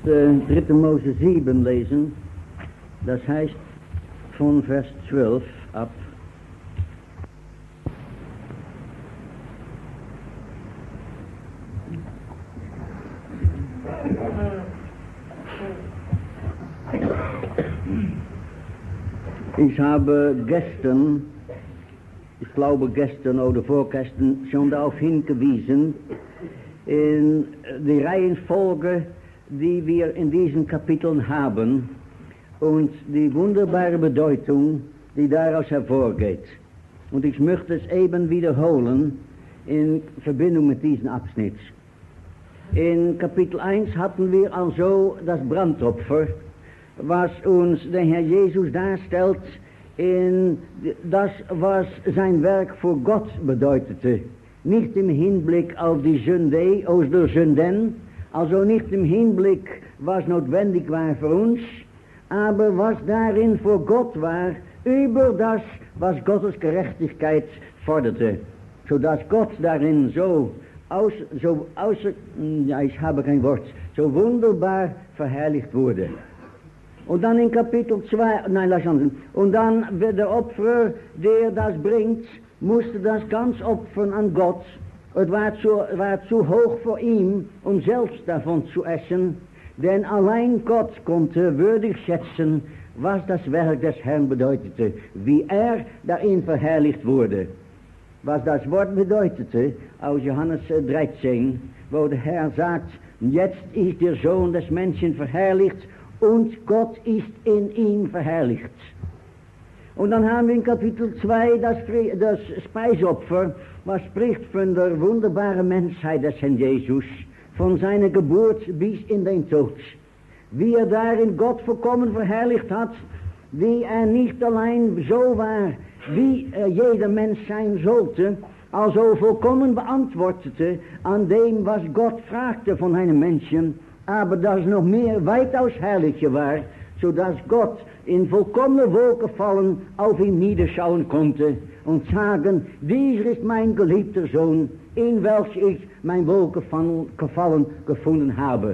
3. Mose 7 lesen. Das heißt von Vers 12 ab. Ich habe gestern, ich glaube gestern oder vorgestern, schon darauf hingewiesen, in die Reihenfolge, die wir in diesen Kapiteln haben und die wunderbare Bedeutung, die daraus hervorgeht. Und ich möchte es eben wiederholen in Verbindung mit diesem Abschnitt. In Kapitel 1 hatten wir also das Brandopfer, was uns der Herr Jesus darstellt, in das, was sein Werk vor Gott bedeutete. Nicht im Hinblick auf die Sünde aus der Sünden, also nicht im Hinblick, was notwendig war für uns, aber was darin vor Gott war, über das, was Gottes Gerechtigkeit forderte. Sodass Gott darin so wunderbar verherrlicht wurde. Und dann in Kapitel 2, und dann wird der Opfer, der das bringt, musste das ganz opfern an Gott. Es war zu hoch für ihn, um selbst davon zu essen, denn allein Gott konnte würdig schätzen, was das Werk des Herrn bedeutete, wie er darin verherrlicht wurde. Was das Wort bedeutete, aus Johannes 13, wo der Herr sagt, jetzt ist der Sohn des Menschen verherrlicht und Gott ist in ihm verherrlicht. Und dann haben wir in Kapitel 2 das Speisopfer, was spricht von der wunderbaren Menschheit des Herrn Jesus, von seiner Geburt bis in den Tod. Wie er darin Gott vollkommen verherrlicht hat, wie er nicht allein so war, wie jeder Mensch sein sollte, also vollkommen beantwortete an dem, was Gott fragte von einem Menschen, aber das noch mehr weitaus herrlicher war, sodass Gott in vollkommene Wohlgefallen auf ihn niederschauen konnte und sagen, dieser ist mein geliebter Sohn, in welchem ich mein Wohlgefallen gefunden habe.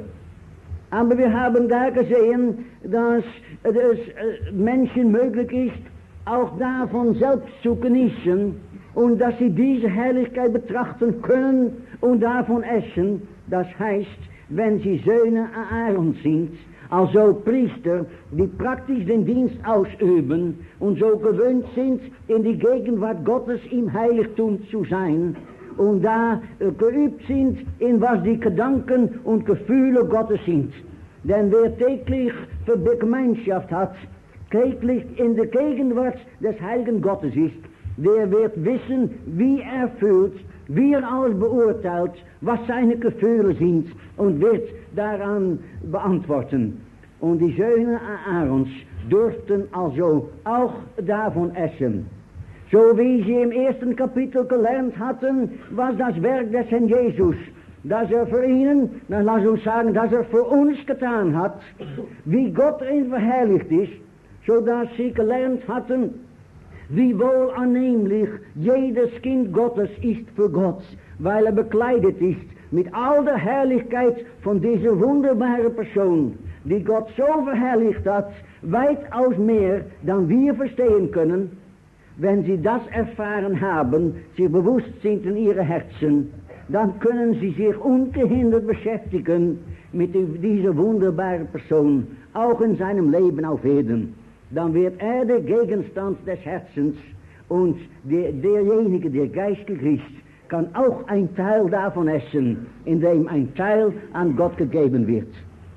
Aber wir haben da gesehen, dass es Menschen möglich ist, auch davon selbst zu genießen und dass sie diese Herrlichkeit betrachten können und davon essen. Das heißt, wenn sie Söhne Aarons sind, also Priester, die praktisch den Dienst ausüben und so gewöhnt sind, in die Gegenwart Gottes im Heiligtum zu sein und da geübt sind, in was die Gedanken und Gefühle Gottes sind. Denn wer täglich für die Gemeinschaft hat, täglich in der Gegenwart des Heiligen Gottes ist, der wird wissen, wie er fühlt, wie er alles beurteilt, was seine Gefühle sind und wird daran beantworten. Und die Söhne Aarons durften also auch davon essen. So wie sie im ersten Kapitel gelernt hatten, was das Werk des Herrn Jesus, dass er für ihnen, dann lass uns sagen, dass er für uns getan hat, wie Gott ihn verherrlicht ist, so dass sie gelernt hatten, wie wohl annehmlich jedes Kind Gottes ist für Gott, weil er bekleidet ist mit all der Herrlichkeit von dieser wunderbaren Person, die Gott so verherrlicht hat, weitaus mehr, dan wir verstehen können, wenn sie das erfahren haben, sich bewusst sind in ihre Herzen, dann können sie sich ungehindert beschäftigen mit dieser wunderbaren Person, auch in seinem Leben auf Erden. Dann wird er der Gegenstand des Herzens und derjenige, der geistlich ist, kann auch ein Teil davon essen, indem ein Teil an Gott gegeben wird.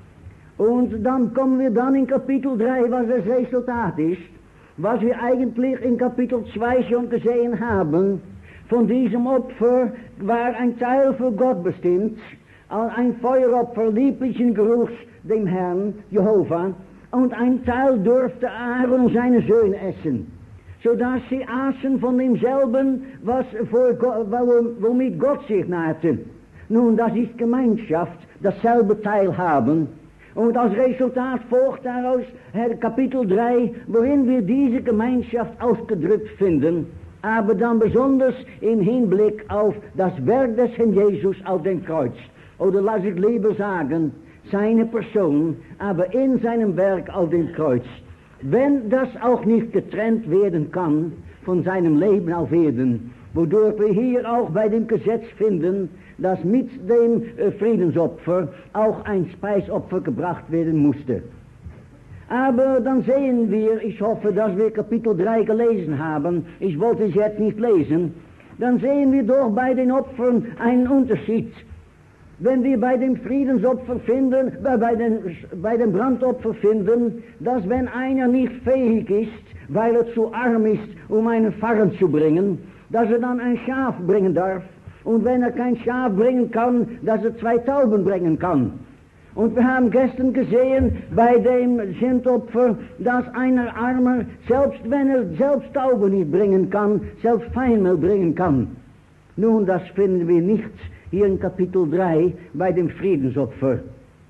Und dann kommen wir dann in Kapitel 3, was das Resultat ist, was wir eigentlich in Kapitel 2 schon gesehen haben. Von diesem Opfer war ein Teil für Gott bestimmt, ein Feueropfer lieblichen Geruchs dem Herrn, Jehova, und ein Teil durfte Aaron und seine Söhne essen, sodass sie aßen von demselben, womit Gott sich nahte. Nun, das ist Gemeinschaft, dasselbe Teilhaben. Und als Resultat folgt daraus Kapitel 3, worin wir diese Gemeinschaft ausgedrückt finden, aber dann besonders im Hinblick auf das Werk des Herrn Jesus auf dem Kreuz. Oder lass ich lieber sagen, seine Person, aber in seinem Werk auf dem Kreuz. Wenn das auch nicht getrennt werden kann von seinem Leben auf Erden, wodurch wir hier auch bei dem Gesetz finden, dass mit dem Friedensopfer auch ein Speisopfer gebracht werden musste. Aber dann sehen wir, ich hoffe, dass wir Kapitel 3 gelesen haben, ich wollte es jetzt nicht lesen, dann sehen wir doch bei den Opfern einen Unterschied. Wenn wir bei dem Friedensopfer finden, bei dem Brandopfer finden, dass wenn einer nicht fähig ist, weil er zu arm ist, um einen Farren zu bringen, dass er dann ein Schaf bringen darf. Und wenn er kein Schaf bringen kann, dass er 2 Tauben bringen kann. Und wir haben gestern gesehen, bei dem Sündopfer, dass einer Armer, selbst wenn er selbst Tauben nicht bringen kann, selbst Feinmehl bringen kann. Nun, das finden wir nicht hier in Kapitel 3 bei dem Friedensopfer.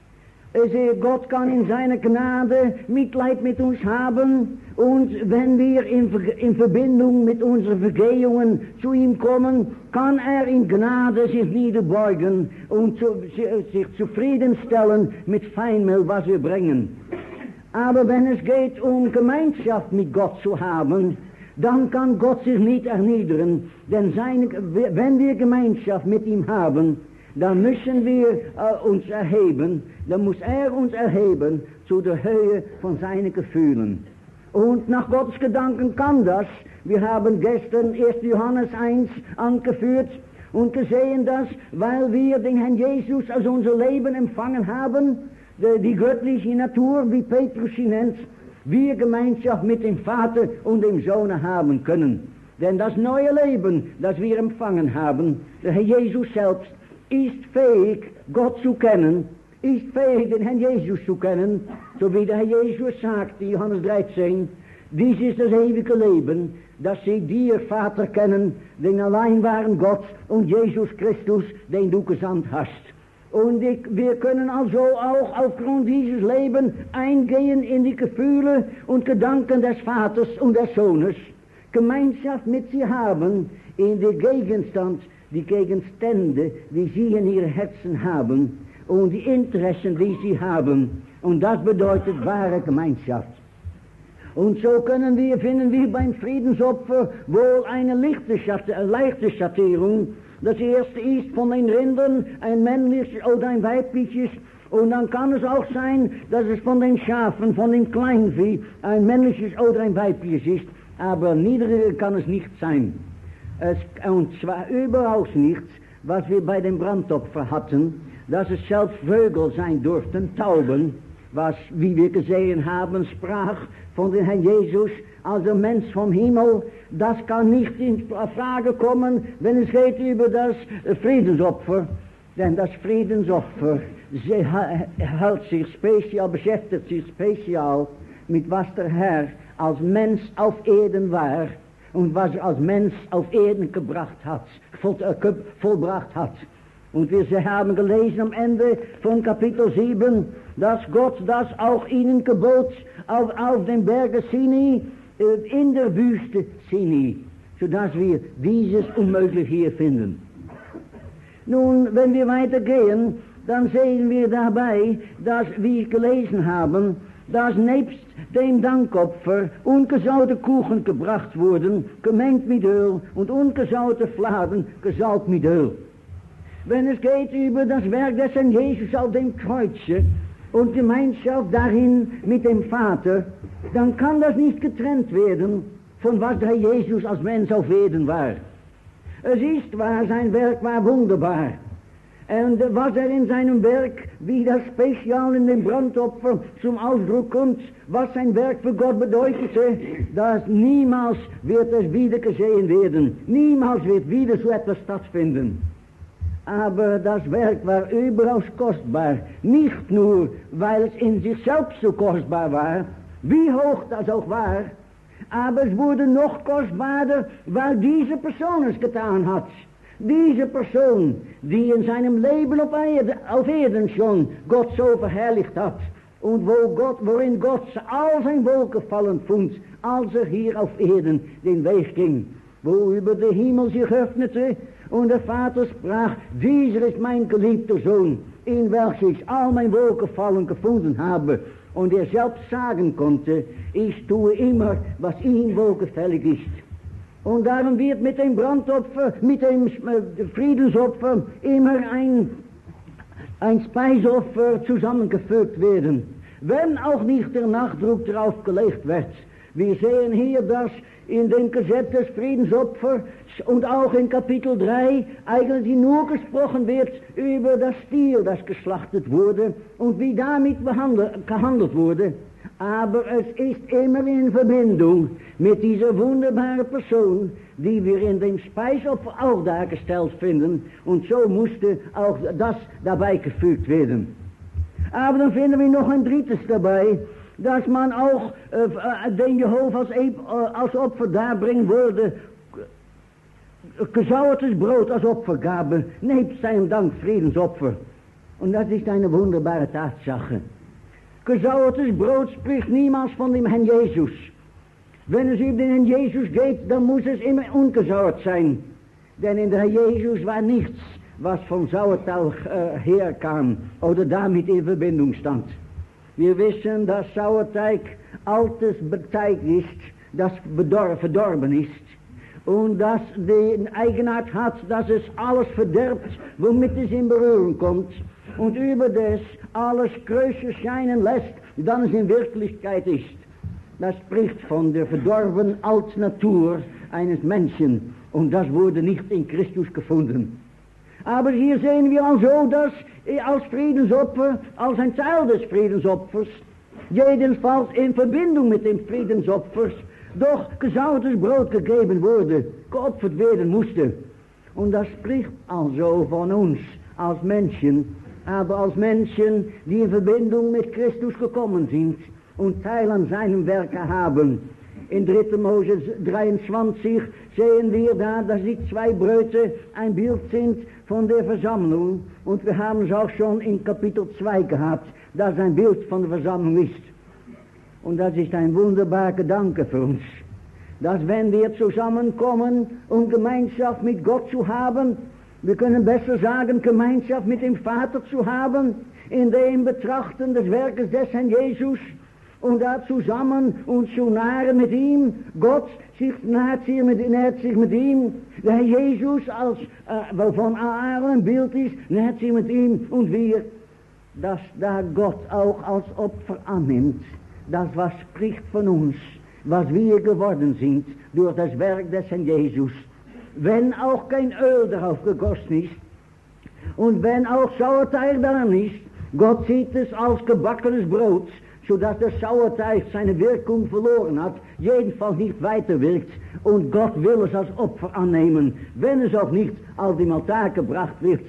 Gott kann in seiner Gnade Mitleid mit uns haben, und wenn wir in Verbindung mit unseren Vergehungen zu ihm kommen, kann er in Gnade sich niederbeugen und sich zufriedenstellen mit Feinmehl, was wir bringen. Aber wenn es geht um Gemeinschaft mit Gott zu haben, dann kann Gott sich nicht erniedern, denn wenn wir Gemeinschaft mit ihm haben, dann müssen wir uns erheben, dann muss er uns erheben zu der Höhe von seinen Gefühlen. Und nach Gottes Gedanken kann das. Wir haben gestern 1. Johannes 1 angeführt und gesehen, dass, weil wir den Herrn Jesus als unser Leben empfangen haben, die göttliche Natur, wie Petrus sie nennt, wir Gemeinschaft mit dem Vater und dem Sohn haben können. Denn das neue Leben, das wir empfangen haben, der Herr Jesus selbst, ist fähig, Gott zu kennen, ist fähig, den Herrn Jesus zu kennen, so wie der Herr Jesus sagt in Johannes 13, dies ist das ewige Leben, dass sie dir, Vater, kennen, den allein wahren Gott und Jesus Christus, den du gesandt hast. Und wir können also auch aufgrund dieses Lebens eingehen in die Gefühle und Gedanken des Vaters und des Sohnes, Gemeinschaft mit sie haben in die Gegenstände, die sie in ihren Herzen haben und die Interessen, die sie haben. Und das bedeutet wahre Gemeinschaft. Und so finden wir beim Friedensopfer wohl eine leichte Schattierung. Das erste ist von den Rindern ein männliches oder ein weibliches. Und dann kann es auch sein, dass es von den Schafen, von dem Kleinvieh, ein männliches oder ein weibliches ist. Aber niedriger kann es nicht sein. Und zwar überaus nichts, was wir bei dem Brandopfer hatten, dass es selbst Vögel sein durften, Tauben, was, wie wir gesehen haben, sprach von dem Herrn Jesus, also Mensch vom Himmel. Das kann nicht in Frage kommen, wenn es geht über das Friedensopfer, denn das Friedensopfer beschäftigt sich spezial mit was der Herr als Mensch auf Erden war und was er als Mensch auf Erden vollbracht hat. Und wir haben gelesen am Ende von Kapitel 7, dass Gott das auch ihnen gebot auf dem Berge Sinai, in der Wüste Sinai, sodass wir dieses unmöglich hier finden. Nun, wenn wir weitergehen, dann sehen wir dabei, dass, wie ich gelesen habe, dass nebst dem Dankopfer ungesaute Kuchen gebracht wurden, gemengt mit Öl, und ungesaute Fladen gesalbt mit Öl. Wenn es geht über das Werk des Herrn Jesus auf dem Kreuze und Gemeinschaft darin mit dem Vater, dann kann das nicht getrennt werden von was der Herr Jesus als Mensch auf Erden war. Es ist wahr, sein Werk war wunderbar. Und was er in seinem Werk, wie das Spezial in dem Brandopfer zum Ausdruck kommt, was sein Werk für Gott bedeutete, dass niemals wird es wieder gesehen werden. Niemals wird wieder so etwas stattfinden. Aber das Werk war überaus kostbar. Nicht nur, weil es in sich selbst so kostbar war, wie hoch das auch war, aber es wurde noch kostbarer, weil diese Person es getan hat. Diese Person, die in seinem Leben auf Erden schon Gott so verherrlicht hat und worin Gott all sein Wohlgefallen fand, als er hier auf Erden den Weg ging, wo über den Himmel sich öffnete Und der Vater sprach, dieser ist mein geliebter Sohn, in welchem ich all mein Wohlgefallen gefunden habe. Und er selbst sagen konnte, ich tue immer, was ihm wohlgefällig ist. Und darum wird mit dem Brandopfer, mit dem Friedensopfer immer ein Speisopfer zusammengefügt werden, wenn auch nicht der Nachdruck darauf gelegt wird. Wir sehen hier, dass in dem Gesetz des Friedensopfers und auch in Kapitel 3 eigentlich nur gesprochen wird über das Tier, das geschlachtet wurde und wie damit gehandelt wurde. Aber es ist immer in Verbindung mit dieser wunderbaren Person, die wir in dem Speisopfer auch dargestellt finden. Und so musste auch das dabei gefügt werden. Aber dann finden wir noch ein drittes dabei, dass man auch den Jehova als Opfer darbringen würde, gesauertes Brot als Opfergabe, nebst seinem Dank Friedensopfer. Und das ist eine wunderbare Tatsache. Gesauertes Brot spricht niemals von dem Herrn Jesus. Wenn es über den Herrn Jesus geht, dann muss es immer ungesauert sein. Denn in der Herr Jesus war nichts, was vom Sauerteig herkam oder damit in Verbindung stand. Wir wissen, dass Sauerteig altes Teig ist, das verdorben ist. Und das die Eigenart hat, dass es alles verderbt, womit es in Berührung kommt. Und überdes alles größer scheinen lässt, dann es in Wirklichkeit ist. Das spricht von der verdorben Altnatur eines Menschen. Und das wurde nicht in Christus gefunden. Aber hier sehen wir also, dass als Friedensopfer, als ein Teil des Friedensopfers, jedenfalls in Verbindung mit dem Friedensopfers, doch gesauertes Brot gegeben wurde, geopfert werden musste. Und das spricht also von uns als Menschen, aber als Menschen, die in Verbindung mit Christus gekommen sind und Teil an seinem Werke haben. In 3. Mose 23 sehen wir da, dass die 2 Brote ein Bild sind von der Versammlung. Und wir haben es auch schon in Kapitel 2 gehabt, dass ein Bild von der Versammlung ist. Und das ist ein wunderbarer Gedanke für uns, dass wenn wir zusammenkommen, um Gemeinschaft mit Gott zu haben, wir können besser sagen, Gemeinschaft mit dem Vater zu haben, in dem Betrachten des Werkes des Herrn Jesus, und da zusammen uns zu nahen mit ihm. Gott nährt sich mit ihm. Der Herr Jesus, wovon Aaron ein Bild ist, nährt sich mit ihm. Und wir, dass da Gott auch als Opfer annimmt, das was spricht von uns, was wir geworden sind durch das Werk des Herrn Jesus. Wenn auch kein Öl darauf gegossen ist und wenn auch Sauerteig daran ist, Gott sieht es als gebackenes Brot, sodass der Sauerteig seine Wirkung verloren hat, jedenfalls nicht weiterwirkt, und Gott will es als Opfer annehmen, wenn es auch nicht auf dem Altar gebracht wird.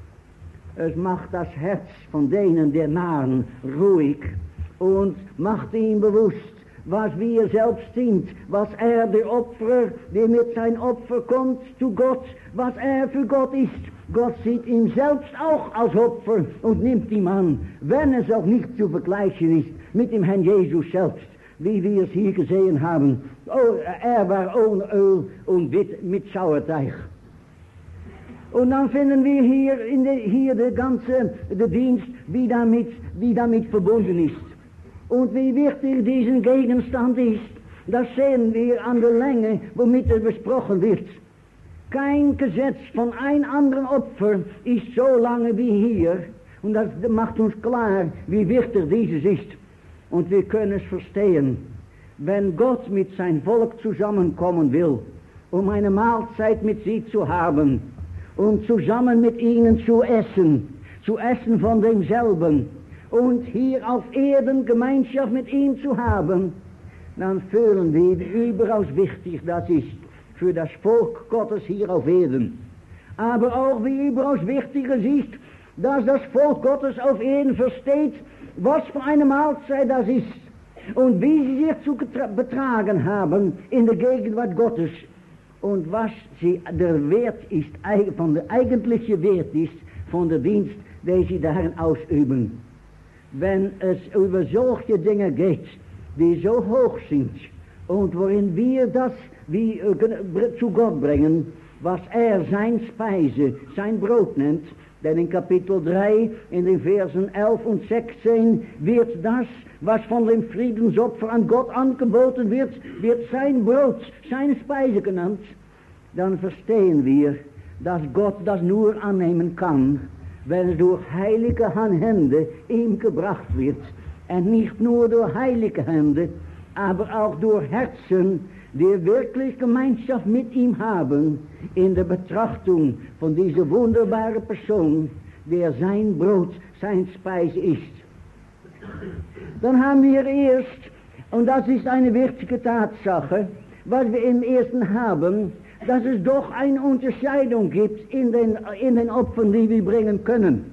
Es macht das Herz von denen, der nahen, ruhig und macht ihm bewusst, was wir selbst sind, was der Opfer, der mit sein Opfer kommt zu Gott, was für Gott ist. Gott sieht ihn selbst auch als Opfer und nimmt ihn an, wenn es auch nicht zu vergleichen ist mit dem Herrn Jesus selbst, wie wir es hier gesehen haben. Oh, er war ohne Öl und mit Sauerteig. Und dann finden wir hier der Dienst, wie damit verbunden ist. Und wie wichtig diesen Gegenstand ist, das sehen wir an der Länge, womit er besprochen wird. Kein Gesetz von einem anderen Opfer ist so lange wie hier. Und das macht uns klar, wie wichtig dieses ist. Und wir können es verstehen. Wenn Gott mit sein Volk zusammenkommen will, um eine Mahlzeit mit sie zu haben und zusammen mit ihnen zu essen von demselben und hier auf Erden Gemeinschaft mit ihm zu haben, dann fühlen wir, wie überaus wichtig das ist für das Volk Gottes hier auf Erden. Aber auch wie überaus wichtig es ist, dass das Volk Gottes auf Erden versteht, was für eine Mahlzeit das ist und wie sie sich zu betragen haben in der Gegenwart Gottes und was der Wert ist, von der eigentliche Wert ist von der Dienst, den sie darin ausüben. Wenn es über solche Dinge geht, die so hoch sind und worin wir das zu Gott bringen, was sein Speise, sein Brot nennt. Denn in Kapitel 3, in den Versen 11 und 16, wird das, was von dem Friedensopfer an Gott angeboten wird sein Brot, seine Speise genannt. Dann verstehen wir, dass Gott das nur annehmen kann, wenn es durch heilige Hände ihm gebracht wird. Und nicht nur durch heilige Hände, aber auch durch Herzen, die wirklich Gemeinschaft mit ihm haben, in der Betrachtung von dieser wunderbaren Person, der sein Brot, sein Speise ist. Dann haben wir erst, und das ist eine wichtige Tatsache, was wir im ersten haben, dass es doch eine Unterscheidung gibt in den Opfern, die wir bringen können.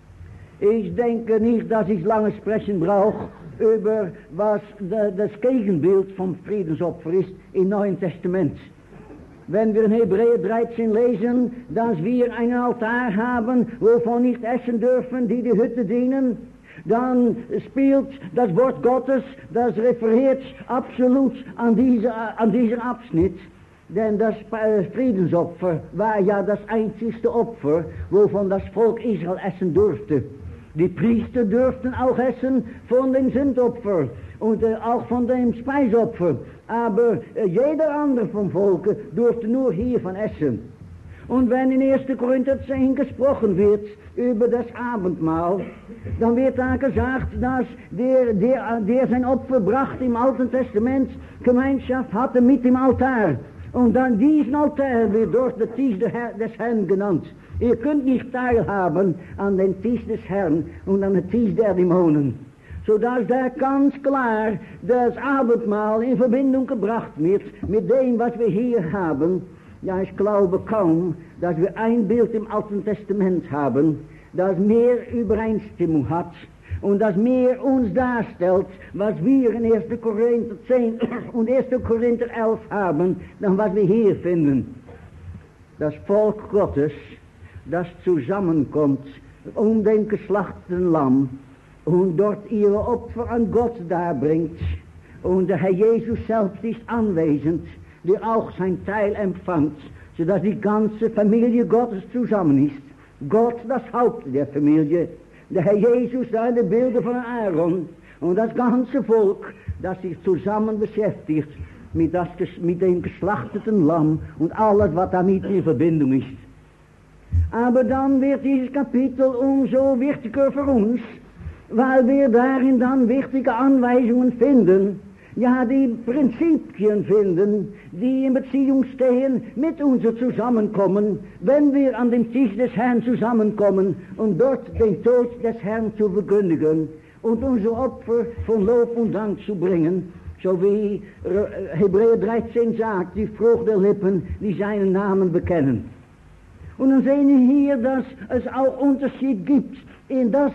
Ich denke nicht, dass ich lange sprechen brauche über was das Gegenbild vom Friedensopfer ist im Neuen Testament. Wenn wir in Hebräer 13 lesen, dass wir einen Altar haben, wovon nicht essen dürfen, die Hütte dienen, dann spielt das Wort Gottes, das referiert absolut an dieser Abschnitt. Denn das Friedensopfer war ja das einzigste Opfer, wovon das Volk Israel essen durfte. Die Priester dürften auch essen von dem Sündopfer und auch von dem Speisopfer. Aber jeder andere vom Volke durfte nur hiervon essen. Und wenn in 1. Korinther 10 gesprochen wird über das Abendmahl, dann wird da gesagt, dass der sein Opfer brachte im Alten Testament, Gemeinschaft hatte mit dem Altar. Und dann diesen Altar wird durch den Tisch des Herrn genannt. Ihr könnt nicht teilhaben an den Tisch des Herrn und an den Tisch der Dämonen. Sodass da ganz klar das Abendmahl in Verbindung gebracht wird mit dem, was wir hier haben. Ja, ich glaube kaum, dass wir ein Bild im Alten Testament haben, das mehr Übereinstimmung hat und das mehr uns darstellt, was wir in 1. Korinther 10 und 1. Korinther 11 haben, dann was wir hier finden. Das Volk Gottes, das zusammenkommt um den geschlachteten Lamm und dort ihre Opfer an Gott darbringt. Und der Herr Jesus selbst ist anwesend, der auch sein Teil empfängt, sodass die ganze Familie Gottes zusammen ist. Gott das Haupt der Familie, der Herr Jesus seine Bilder von Aaron und das ganze Volk, das sich zusammen beschäftigt mit dem geschlachteten Lamm und alles, was damit in Verbindung ist. Aber dann wird dieses Kapitel umso wichtiger für uns, weil wir darin dann wichtige Anweisungen finden, ja, die Prinzipien finden, die in Beziehung stehen mit unser Zusammenkommen, wenn wir an dem Tisch des Herrn zusammenkommen, um dort den Tod des Herrn zu verkündigen und unser Opfer von Lob und Dank zu bringen, so wie Hebräer 13 sagt, die Frucht der Lippen, die seinen Namen bekennen. Und dann sehen wir hier, dass es auch Unterschied gibt in das,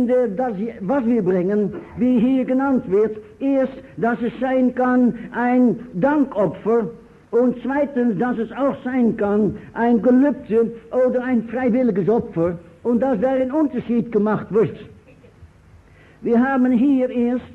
was wir bringen, wie hier genannt wird. Erst, dass es sein kann ein Dankopfer und zweitens, dass es auch sein kann ein Gelübde oder ein freiwilliges Opfer und dass da ein Unterschied gemacht wird. Wir haben hier erst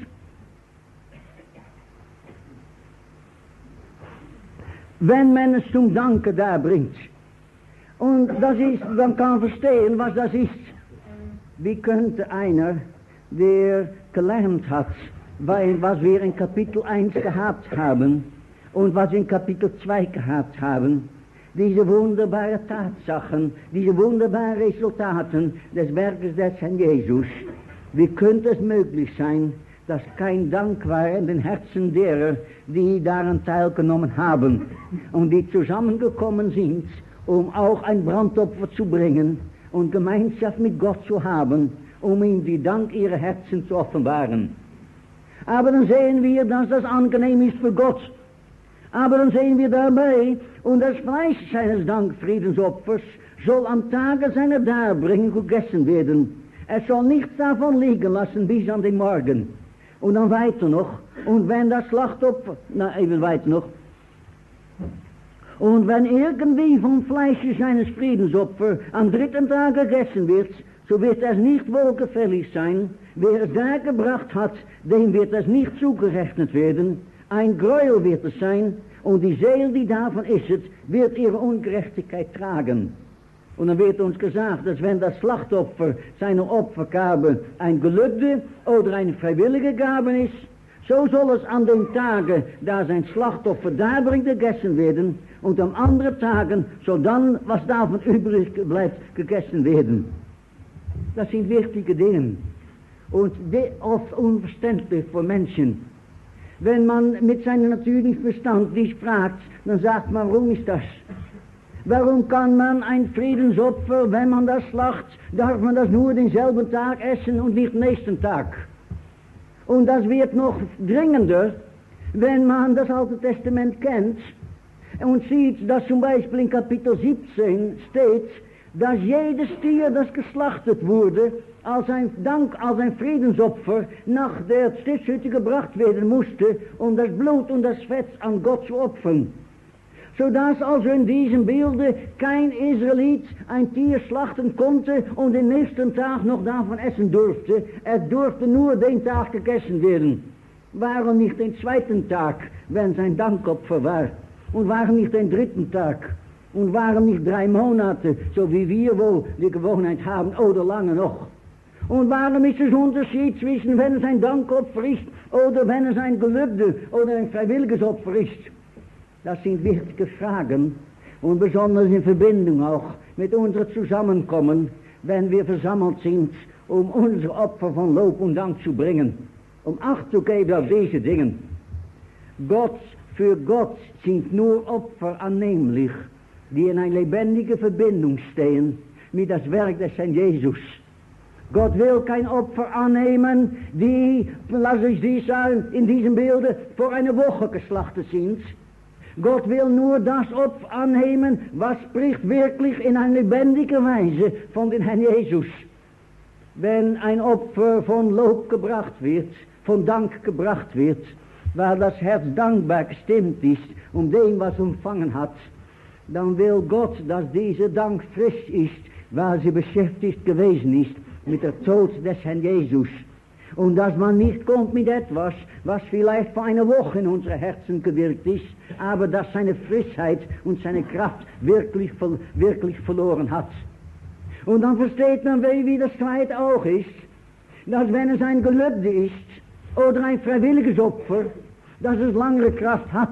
wenn man es zum Danke darbringt. Und das ist, man kann verstehen, was das ist. Wie könnte einer, der gelernt hat, was wir in Kapitel 1 gehabt haben und was in Kapitel 2 gehabt haben, diese wunderbaren Tatsachen, diese wunderbaren Resultaten des Werkes des Herrn Jesus, wie könnte es möglich sein, dass kein Dank war in den Herzen derer, die daran teilgenommen haben und die zusammengekommen sind, um auch ein Brandopfer zu bringen und Gemeinschaft mit Gott zu haben, um ihm die Dank ihrer Herzen zu offenbaren. Aber dann sehen wir, dass das angenehm ist für Gott. Aber dann sehen wir dabei, und das Fleisch seines Dankfriedensopfers soll am Tage seiner Darbringung gegessen werden. Er soll nichts davon liegen lassen bis an den Morgen. Und dann weiter noch, und wenn das Schlachtopfer, even weiter noch, und wenn irgendwie vom Fleische seines Friedensopfer am 3. Tag gegessen wird, so wird es nicht wohlgefällig sein. Wer es dargebracht hat, dem wird es nicht zugerechnet werden. Ein Gräuel wird es sein, und die Seele, die davon ist, wird ihre Ungerechtigkeit tragen. Und dann wird uns gesagt, dass wenn das Schlachtopfer seine Opfergabe ein Gelübde oder eine freiwillige Gabe ist, so soll es an den Tagen, da sein Schlachtopfer darbringt, gegessen werden, und am anderen Tagen soll dann, was davon übrig bleibt, gegessen werden. Das sind wichtige Dinge und oft unverständlich für Menschen. Wenn man mit seinem natürlichen Verstand nicht fragt, dann sagt man, warum ist das? Warum kann man ein Friedensopfer, wenn man das schlacht, darf man das nur denselben Tag essen und nicht nächsten Tag? Und das wird noch dringender, wenn man das Alte Testament kennt und sieht, dass zum Beispiel in Kapitel 17 steht, dass jedes Tier, das geschlachtet wurde, als ein Dank, als ein Friedensopfer nach der Stiftshütte gebracht werden musste, um das Blut und das Fett an Gott zu opfern. Sodass also in diesem Bilde kein Israelit ein Tier schlachten konnte und den nächsten Tag noch davon essen durfte. Er durfte nur den Tag gegessen werden. Warum nicht den zweiten Tag, wenn sein Dankopfer war? Und warum nicht den dritten Tag? Und warum nicht 3 Monate, so wie wir wohl die Gewohnheit haben, oder lange noch? Und warum ist es Unterschied zwischen, wenn es ein Dankopfer ist, oder wenn es ein Gelübde oder ein freiwilliges Opfer ist? Das sind wichtige Fragen und besonders in Verbindung auch mit unserem Zusammenkommen, wenn wir versammelt sind, um unser Opfer von Lob und Dank zu bringen, um Acht zu geben auf diese Dinge. Für Gott sind nur Opfer annehmlich, die in einer lebendigen Verbindung stehen mit das Werk des Herrn Jesus. Gott will kein Opfer annehmen, die, lass ich dies sagen, in diesem Bilde vor einer Woche geschlachtet sind. Gott will nur das Opfer annehmen, was spricht wirklich in einer lebendigen Weise von dem Herrn Jesus. Wenn ein Opfer von Lob gebracht wird, von Dank gebracht wird, weil das Herz dankbar gestimmt ist um dem, was empfangen hat, dann will Gott, dass dieser Dank frisch ist, weil sie beschäftigt gewesen ist mit der Tod des Herrn Jesus. Und dass man nicht kommt mit etwas, was vielleicht vor einer Woche in unsere Herzen gewirkt ist, aber dass seine Frischheit und seine Kraft wirklich verloren hat. Und dann versteht man, wie das Zweite auch ist, dass wenn es ein Gelübde ist oder ein freiwilliges Opfer, dass es langere Kraft hat.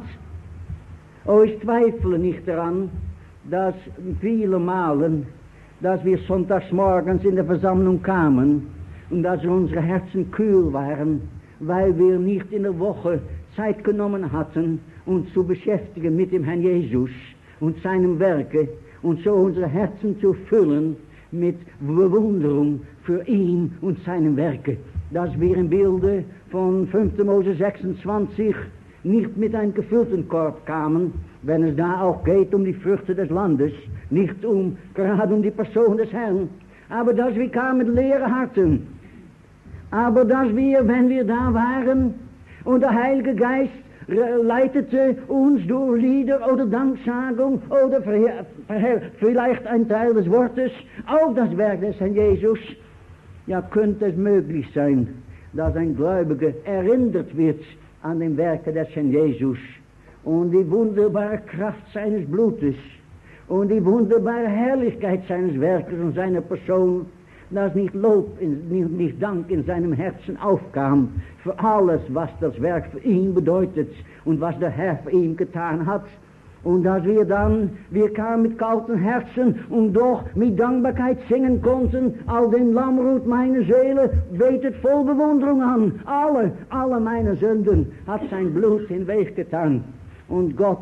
Oh, ich zweifle nicht daran, dass viele Malen, dass wir sonntags morgens in der Versammlung kamen und dass unsere Herzen kühl waren, weil wir nicht in der Woche Zeit genommen hatten, uns zu beschäftigen mit dem Herrn Jesus und seinem Werke und so unsere Herzen zu füllen mit Bewunderung für ihn und seinem Werke. Dass wir im Bilde von 5. Mose 26 nicht mit einem gefüllten Korb kamen, wenn es da auch geht um die Früchte des Landes, nicht gerade um die Person des Herrn, aber dass wir kamen mit leeren Harten. Aber dass wir, wenn wir da waren und der Heilige Geist leitete uns durch Lieder oder Danksagung oder vielleicht ein Teil des Wortes auf das Werk des Herrn Jesus, ja, könnte es möglich sein, dass ein Gläubiger erinnert wird an den Werke des Herrn Jesus und die wunderbare Kraft seines Blutes und die wunderbare Herrlichkeit seines Werkes und seiner Person, dass nicht Lob, nicht Dank in seinem Herzen aufkam für alles, was das Werk für ihn bedeutet und was der Herr für ihn getan hat. Und dass wir kamen mit kalten Herzen und doch mit Dankbarkeit singen konnten, all den Lammrut meine Seele betet voll Bewunderung an. Alle meine Sünden hat sein Blut hinweggetan. Und Gott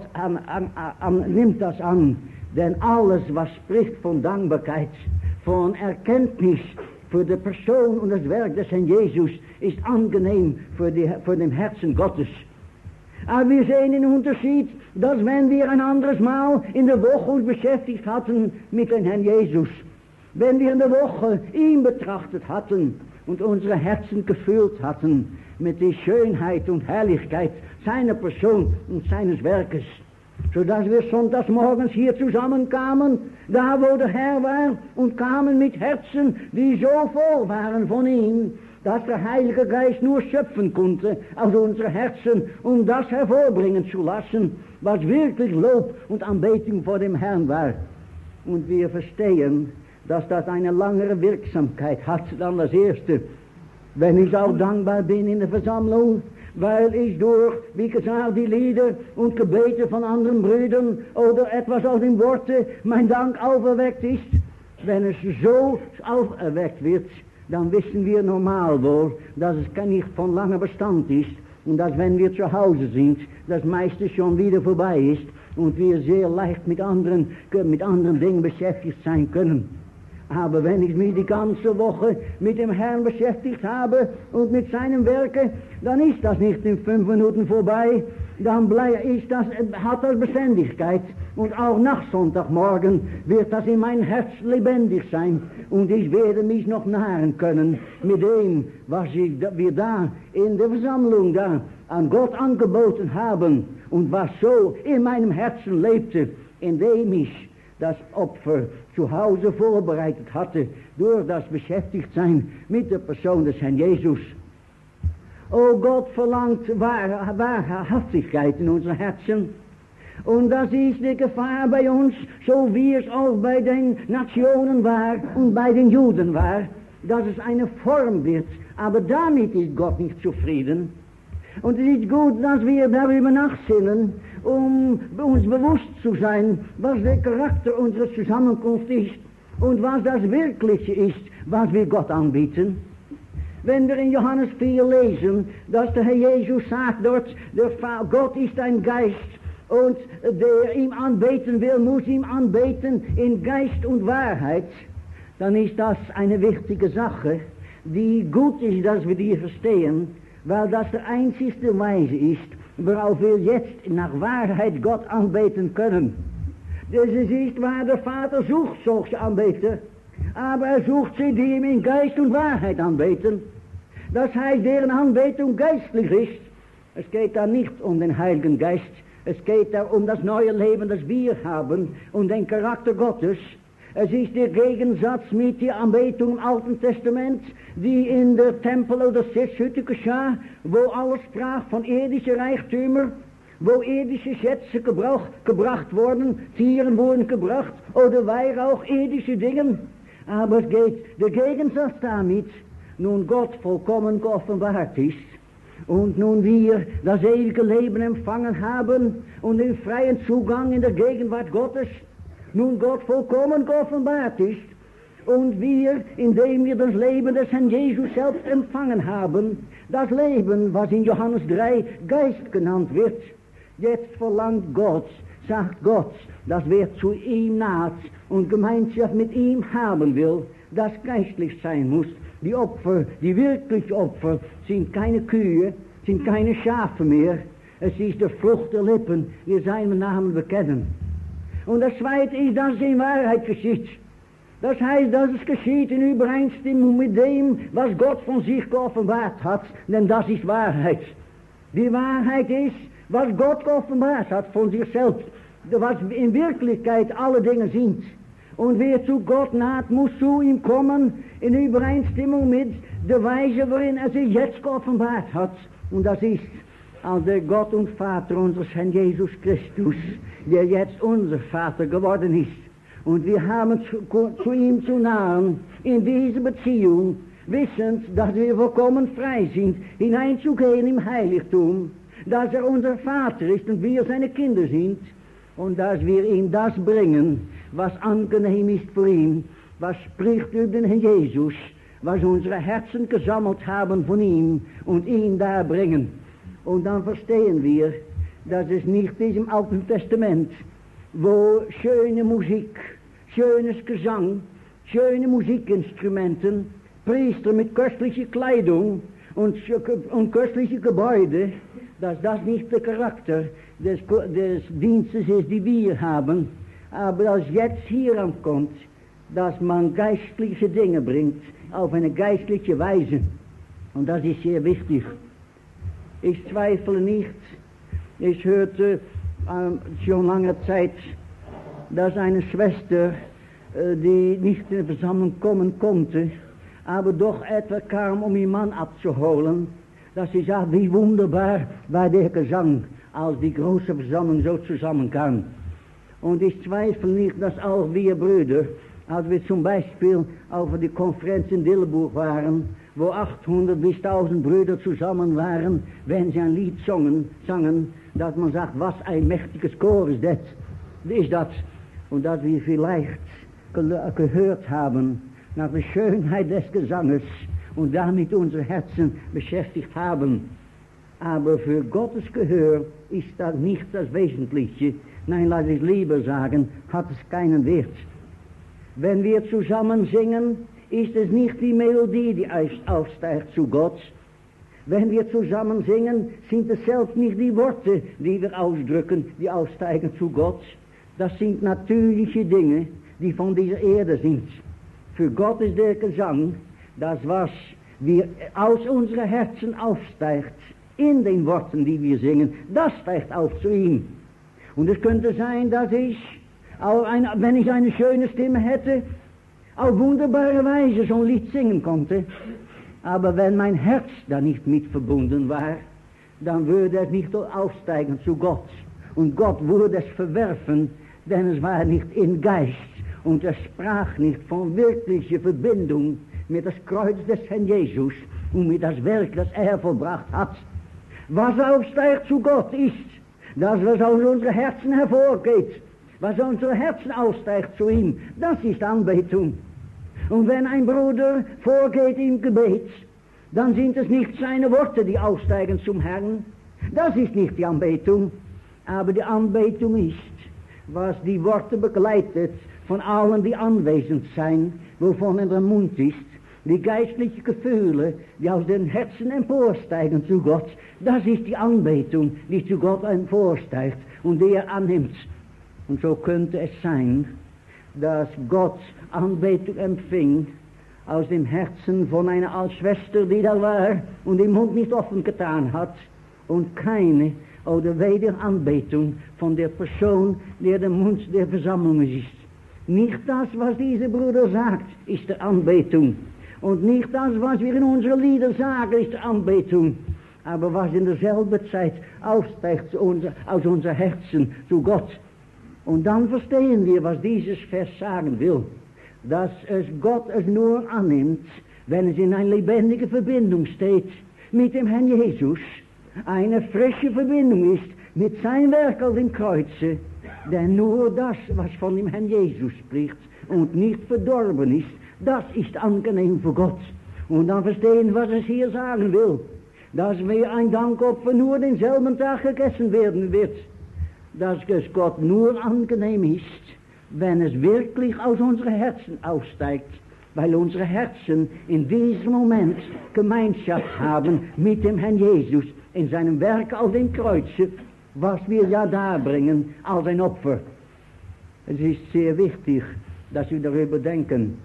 nimmt das an, denn alles, was spricht von Dankbarkeit, von Erkenntnis für die Person und das Werk des Herrn Jesus, ist angenehm für den Herzen Gottes. Aber wir sehen den Unterschied, dass wenn wir ein anderes Mal in der Woche uns beschäftigt hatten mit dem Herrn Jesus, wenn wir in der Woche ihn betrachtet hatten und unsere Herzen gefüllt hatten mit der Schönheit und Herrlichkeit seiner Person und seines Werkes, sodass wir sonntags morgens hier zusammenkamen, da wo der Herr war, und kamen mit Herzen, die so voll waren von ihm, dass der Heilige Geist nur schöpfen konnte aus unseren Herzen, um das hervorbringen zu lassen, was wirklich Lob und Anbetung vor dem Herrn war. Und wir verstehen, dass das eine langere Wirksamkeit hat dann das erste. Wenn ich auch dankbar bin in der Versammlung, weil ich durch, wie gesagt, die Lieder und Gebete von anderen Brüdern oder etwas aus dem Worte mein Dank auferweckt ist, wenn es so auferweckt wird, dann wissen wir normal wohl, dass es nicht von langer Bestand ist und dass wenn wir zu Hause sind, das meiste schon wieder vorbei ist und wir sehr leicht mit anderen Dingen beschäftigt sein können. Aber wenn ich mich die ganze Woche mit dem Herrn beschäftigt habe und mit seinem Werke, dann ist das nicht in 5 Minuten vorbei, dann hat das Beständigkeit. Und auch nach Sonntagmorgen wird das in mein Herz lebendig sein. Und ich werde mich noch nahren können mit dem, was wir da in der Versammlung da an Gott angeboten haben und was so in meinem Herzen lebte, indem ich das Opfer zu Hause vorbereitet hatte, durch das Beschäftigtsein mit der Person des Herrn Jesus. Oh, Gott verlangt Wahrhaftigkeit in unseren Herzen. Und das ist die Gefahr bei uns, so wie es auch bei den Nationen war und bei den Juden war, dass es eine Form wird. Aber damit ist Gott nicht zufrieden. Und es ist gut, dass wir darüber nachsinnen, um uns bewusst zu sein, was der Charakter unserer Zusammenkunft ist und was das Wirkliche ist, was wir Gott anbieten. Wenn wir in Johannes 4 lesen, dass der Herr Jesus sagt dort, Gott ist ein Geist und der ihm anbeten will, muss ihm anbeten in Geist und Wahrheit, dann ist das eine wichtige Sache, die gut ist, dass wir die verstehen, weil das der einzigste Weise ist, worauf wir jetzt nach Wahrheit Gott anbeten können. Das ist wahr, der Vater sucht solche Anbeter, aber er sucht sie, die ihm in Geist und Wahrheit anbeten. Das heißt, deren Anbetung geistlich ist. Es geht da nicht um den Heiligen Geist, es geht da um das neue Leben, das wir haben und den Charakter Gottes. Es ist der Gegensatz mit der Anbetung im Alten Testament, die in der Tempel oder Stiftshütte geschah, wo alles sprach von irdischen Reichtümern, wo irdische Schätze gebracht wurden, Tieren wurden gebracht oder Weihrauch, irdische Dinge. Aber es geht der Gegensatz damit, nun Gott vollkommen geoffenbart ist und nun wir das ewige Leben empfangen haben und den freien Zugang in der Gegenwart Gottes, nun Gott vollkommen geoffenbart ist und wir, indem wir das Leben des Herrn Jesus selbst empfangen haben, das Leben, was in Johannes 3 Geist genannt wird, jetzt verlangt Gott, sagt Gott, dass wer zu ihm naht und Gemeinschaft mit ihm haben will, das geistlich sein muss. Die Opfer, die wirklichen Opfer, sind keine Kühe, sind keine Schafe mehr. Es ist die Frucht der Lippen, die seinen Namen bekennen. Und das Zweite ist, dass es in Wahrheit geschieht. Das heißt, dass es geschieht in Übereinstimmung mit dem, was Gott von sich geoffenbart hat, denn das ist Wahrheit. Die Wahrheit ist, was Gott geoffenbart hat von sich selbst, was in Wirklichkeit alle Dinge sind. Und wer zu Gott naht, muss zu ihm kommen in Übereinstimmung mit der Weise, worin er sich jetzt geoffenbart hat. Und das ist als der Gott und Vater unseres Herrn Jesus Christus, der jetzt unser Vater geworden ist. Und wir haben zu ihm zu nahen in diese Beziehung, wissend, dass wir vollkommen frei sind, hineinzugehen im Heiligtum, dass er unser Vater ist und wir seine Kinder sind und dass wir ihm das bringen, was angenehm ist für ihn, was spricht über den Herrn Jesus, was unsere Herzen gesammelt haben von ihm und ihn darbringen. Und dann verstehen wir, dass es nicht ist im Alten Testament, wo schöne Musik, schönes Gesang, schöne Musikinstrumenten, Priester mit köstlicher Kleidung und köstliche Gebäude, dass das nicht der Charakter des Dienstes ist, die wir haben, aber dass jetzt hier ankommt, dass man geistliche Dinge bringt, auf eine geistliche Weise. Und das ist sehr wichtig. Ich zweifle nicht, ich hörte schon lange Zeit, dass eine Schwester, die nicht in die Versammlung kommen konnte, aber doch etwa kam, um ihren Mann abzuholen, dass sie sagt, wie wunderbar war der Gesang als die große Versammlung so zusammenkam. Und ich zweifle nicht, dass auch wir Brüder, als wir zum Beispiel auf die Konferenz in Dillenburg waren, wo 800 bis 1000 Brüder zusammen waren, wenn sie ein Lied sangen, dass man sagt, was ein mächtiges Chor ist das. Und dass wir vielleicht gehört haben nach der Schönheit des Gesanges und damit unsere Herzen beschäftigt haben. Aber für Gottes Gehör ist das nicht das Wesentliche. Nein, lass ich lieber sagen, hat es keinen Wert. Wenn wir zusammen singen, ist es nicht die Melodie, die aufsteigt zu Gott. Wenn wir zusammen singen, sind es selbst nicht die Worte, die wir ausdrücken, die aufsteigen zu Gott. Das sind natürliche Dinge, die von dieser Erde sind. Für Gott ist der Gesang, das was wir aus unseren Herzen aufsteigt, in den Worten, die wir singen, das steigt auf zu ihm. Und es könnte sein, dass ich, wenn ich eine schöne Stimme hätte, auf wunderbare Weise so ein Lied singen konnte. Aber wenn mein Herz da nicht mit verbunden war, dann würde es nicht aufsteigen zu Gott. Und Gott würde es verwerfen, denn es war nicht in Geist. Und es sprach nicht von wirklicher Verbindung mit das Kreuz des Herrn Jesus und mit das Werk, das er vollbracht hat. Was aufsteigt zu Gott ist, das was aus unseren Herzen hervorgeht, was aus unseren Herzen aufsteigt zu ihm, das ist Anbetung. Und wenn ein Bruder vorgeht im Gebet, dann sind es nicht seine Worte, die aufsteigen zum Herrn. Das ist nicht die Anbetung. Aber die Anbetung ist, was die Worte begleitet von allen, die anwesend sein, wovon in der Mund ist, die geistlichen Gefühle, die aus den Herzen emporsteigen zu Gott, das ist die Anbetung, die zu Gott emporsteigt und die er annimmt. Und so könnte es sein, dass Gott Anbetung empfing aus dem Herzen von einer Altschwester, die da war und den Mund nicht offen getan hat, und keine oder weder Anbetung von der Person, der der Mund der Versammlung ist. Nicht das, was dieser Bruder sagt, ist der Anbetung. Und nicht das, was wir in unseren Liedern sagen, ist der Anbetung. Aber was in derselben Zeit aufsteigt aus unseren Herzen zu Gott. Und dann verstehen wir, was dieses Vers sagen will. Dass Gott es nur annimmt, wenn es in eine lebendige Verbindung steht mit dem Herrn Jesus. Eine frische Verbindung ist mit seinem Werk auf dem Kreuze. Denn nur das, was von dem Herrn Jesus spricht und nicht verdorben ist, das ist angenehm für Gott. Und dann verstehen, was es hier sagen will. Dass wir ein Dankopfer nur denselben Tag gegessen werden wird. Dass es Gott nur angenehm ist, wenn es wirklich aus unseren Herzen aufsteigt. Weil unsere Herzen in diesem Moment Gemeinschaft haben mit dem Herrn Jesus in seinem Werk auf dem Kreuze, was wir ja darbringen als ein Opfer. Es ist sehr wichtig, dass wir darüber denken.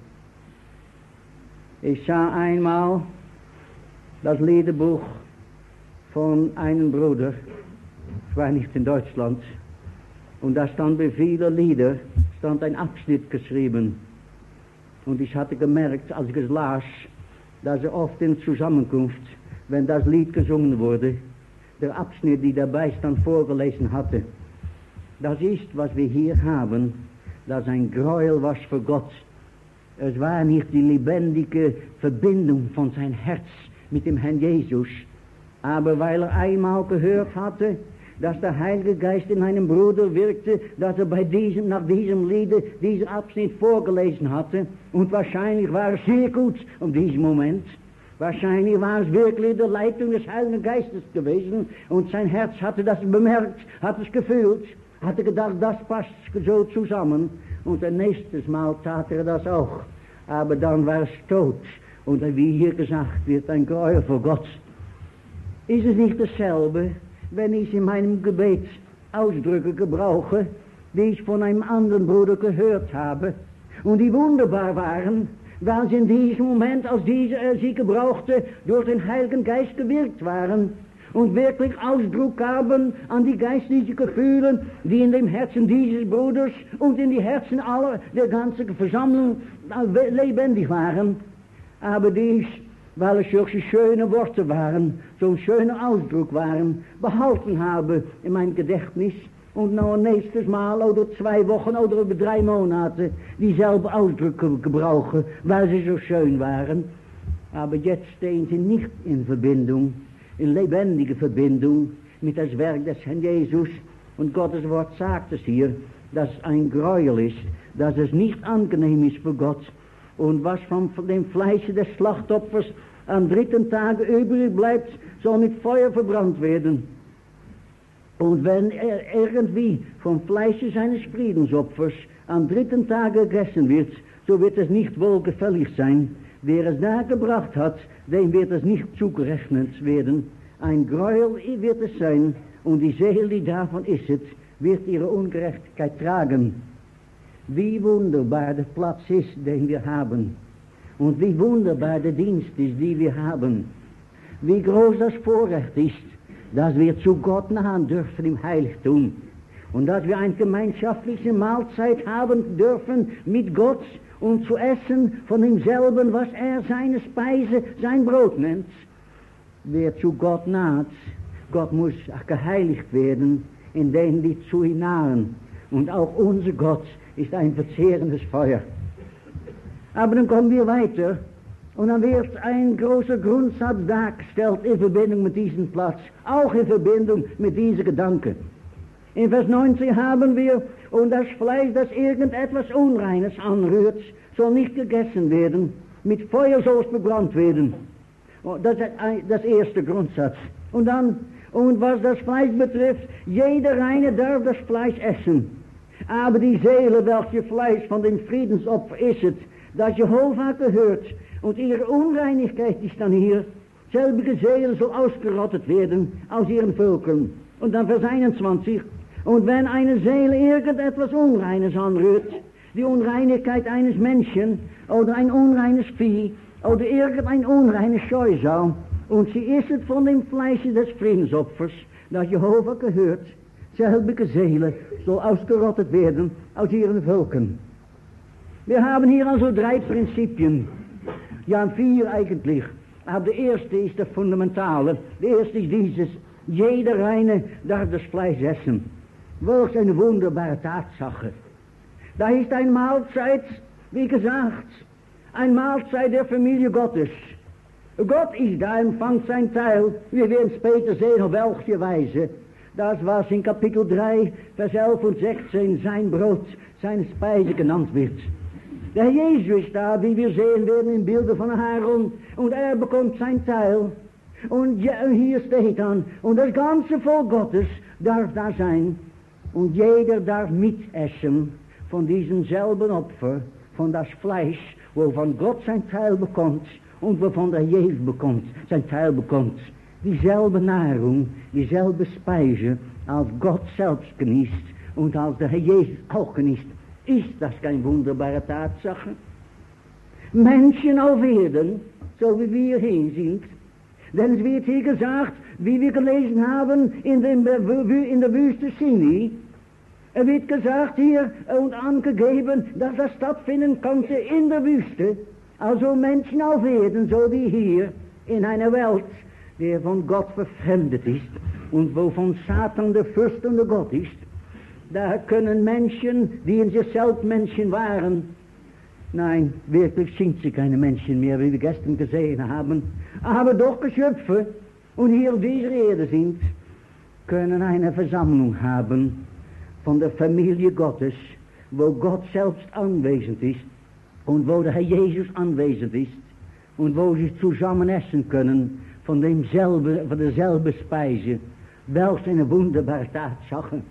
Ich sah einmal das Liederbuch von einem Bruder, es war nicht in Deutschland, und da stand bei vielen Lieder, stand ein Abschnitt geschrieben. Und ich hatte gemerkt, als ich es las, dass er oft in Zusammenkunft, wenn das Lied gesungen wurde, der Abschnitt, die dabei stand, vorgelesen hatte. Das ist, was wir hier haben, das ein Gräuel was für Gott. Es war nicht die lebendige Verbindung von sein Herz mit dem Herrn Jesus, aber weil er einmal gehört hatte, dass der Heilige Geist in einem Bruder wirkte, dass er nach diesem Liede diesen Abschnitt vorgelesen hatte, und wahrscheinlich war es sehr gut um diesen Moment. Wahrscheinlich war es wirklich der Leitung des Heiligen Geistes gewesen, und sein Herz hatte das bemerkt, hat es gefühlt, hatte gedacht, das passt so zusammen, und ein nächstes Mal tat er das auch. Aber dann war es tot, und wie hier gesagt wird, ein Gräuel vor Gott. Ist es nicht dasselbe, wenn ich in meinem Gebet Ausdrücke gebrauche, die ich von einem anderen Bruder gehört habe, und die wunderbar waren, weil sie in diesem Moment, als sie gebrauchte, durch den Heiligen Geist gewirkt waren und wirklich Ausdruck gaben an die geistlichen Gefühle, die in dem Herzen dieses Bruders und in die Herzen aller der ganzen Versammlung lebendig waren. Aber weil es solche schöne Worte waren, so ein schöner Ausdruck waren, behalten habe in mein Gedächtnis und noch ein nächstes Mal oder 2 Wochen oder über 3 Monate dieselbe Ausdrücke gebrauchen, weil sie so schön waren. Aber jetzt stehen sie nicht in Verbindung, in lebendige Verbindung mit das Werk des Herrn Jesus. Und Gottes Wort sagt es hier, dass es ein Gräuel ist, dass es nicht angenehm ist für Gott. Und was von dem Fleische des Schlachtopfers am 3. Tage übrig bleibt, soll mit Feuer verbrannt werden. Und wenn er irgendwie vom Fleische seines Friedensopfers am 3. Tage gegessen wird, so wird es nicht wohlgefällig sein. Wer es dargebracht hat, dem wird es nicht zugerechnet werden. Ein Gräuel wird es sein, und die Seele, die davon isset, wird ihre Ungerechtigkeit tragen. Wie wunderbar der Platz ist, den wir haben. Und wie wunderbar der Dienst ist, den wir haben. Wie groß das Vorrecht ist, dass wir zu Gott nahen dürfen im Heiligtum. Und dass wir eine gemeinschaftliche Mahlzeit haben dürfen mit Gott und zu essen von demselben, was er seine Speise, sein Brot nennt. Wer zu Gott naht, Gott muss geheiligt werden, indem die zu ihm nahen. Und auch unser Gott ist ein verzehrendes Feuer. Aber dann kommen wir weiter und dann wird ein großer Grundsatz dargestellt in Verbindung mit diesem Platz, auch in Verbindung mit diesem Gedanken. In Vers 19 haben wir, und das Fleisch, das irgendetwas Unreines anrührt, soll nicht gegessen werden, mit Feuer soll es verbrannt werden. Das ist das erste Grundsatz. Und dann, und was das Fleisch betrifft, jeder Reine darf das Fleisch essen. Aber die Seele, welche Fleisch von dem Friedensopfer isset, das Jehova gehört, und ihre Unreinigkeit ist dann hier, selbige Seele soll ausgerottet werden aus ihren Völkern. Und dann Vers 21, und wenn eine Seele irgendetwas Unreines anrührt, die Unreinigkeit eines Menschen oder ein unreines Vieh oder irgendein unreines Scheusal, und sie isset von dem Fleische des Friedensopfers, das Jehova gehört, selbige Seele soll ausgerottet werden aus ihren Völkern. Wir haben hier also 3 Prinzipien, ja 4 eigentlich, aber der erste ist der fundamentale, der erste ist dieses, jeder Reine darf das Fleisch essen. Welch eine wunderbare Tatsache. Da ist eine Mahlzeit, wie gesagt, eine Mahlzeit der Familie Gottes. Gott ist da, empfangt sein Teil. Wir werden später sehen, auf welche Weise. Das, was in Kapitel 3, Vers 11 und 16 sein Brot, seine Speise genannt wird. Der Herr Jesus ist da, wie wir sehen werden in Bilder von Aaron, und er bekommt sein Teil. Und hier steht dann, und das ganze Volk Gottes darf da sein, und jeder darf mitessen von diesem selben Opfer, von das Fleisch, wovon Gott sein Teil bekommt, und wovon der Jesus bekommt, sein Teil bekommt. Dieselbe Nahrung, dieselbe Speise, als Gott selbst genießt und als der Herr Jesus auch genießt. Ist das keine wunderbare Tatsache? Menschen auf Erden, so wie wir hier sind, denn es wird hier gesagt, wie wir gelesen haben in der Wüste Sinai, er wird gesagt hier und angegeben, dass das stattfinden konnte in der Wüste. Also Menschen auf Erden, so wie hier, in einer Welt, der von Gott verfremdet ist und wovon Satan der Fürst und der Gott ist, da können Menschen, die in sich selbst Menschen waren, nein, wirklich sind sie keine Menschen mehr, wie wir gestern gesehen haben, aber doch Geschöpfe und hier auf dieser Erde sind, können eine Versammlung haben von der Familie Gottes, wo Gott selbst anwesend ist und wo der Herr Jesus anwesend ist und wo sie zusammen essen können von derselben Speise. Welch eine wunderbare Tatsache.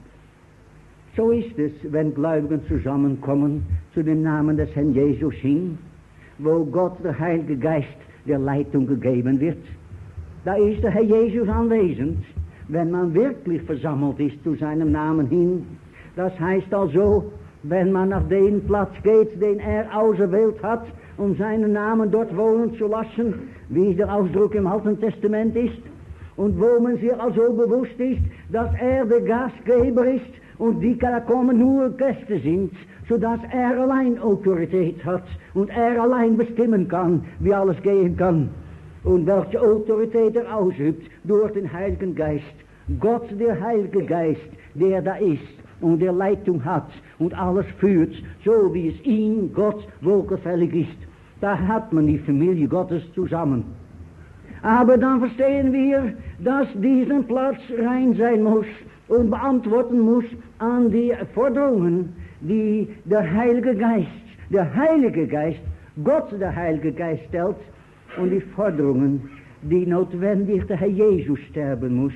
So ist es, wenn Gläubigen zusammenkommen zu dem Namen des Herrn Jesus hin, wo Gott der Heilige Geist der Leitung gegeben wird. Da ist der Herr Jesus anwesend, wenn man wirklich versammelt ist zu seinem Namen hin. Das heißt also, wenn man nach den Platz geht, den er auserwählt hat, um seinen Namen dort wohnen zu lassen, wie der Ausdruck im Alten Testament ist, und wo man sich also bewusst ist, dass er der Gastgeber ist und die da kommen nur Gäste sind, sodass er allein Autorität hat und er allein bestimmen kann, wie alles gehen kann. und welche Autorität ausübt durch den Heiligen Geist. Gott, der Heilige Geist, der da ist und der Leitung hat und alles führt, so wie es ihm, Gott, wohlgefällig ist. Da hat man die Familie Gottes zusammen. Aber dann verstehen wir, dass diesen Platz rein sein muss und beantworten muss an die Forderungen, die der Heilige Geist, Gott der Heilige Geist stellt, und die Forderungen, die notwendig der Herr Jesus stellen muss.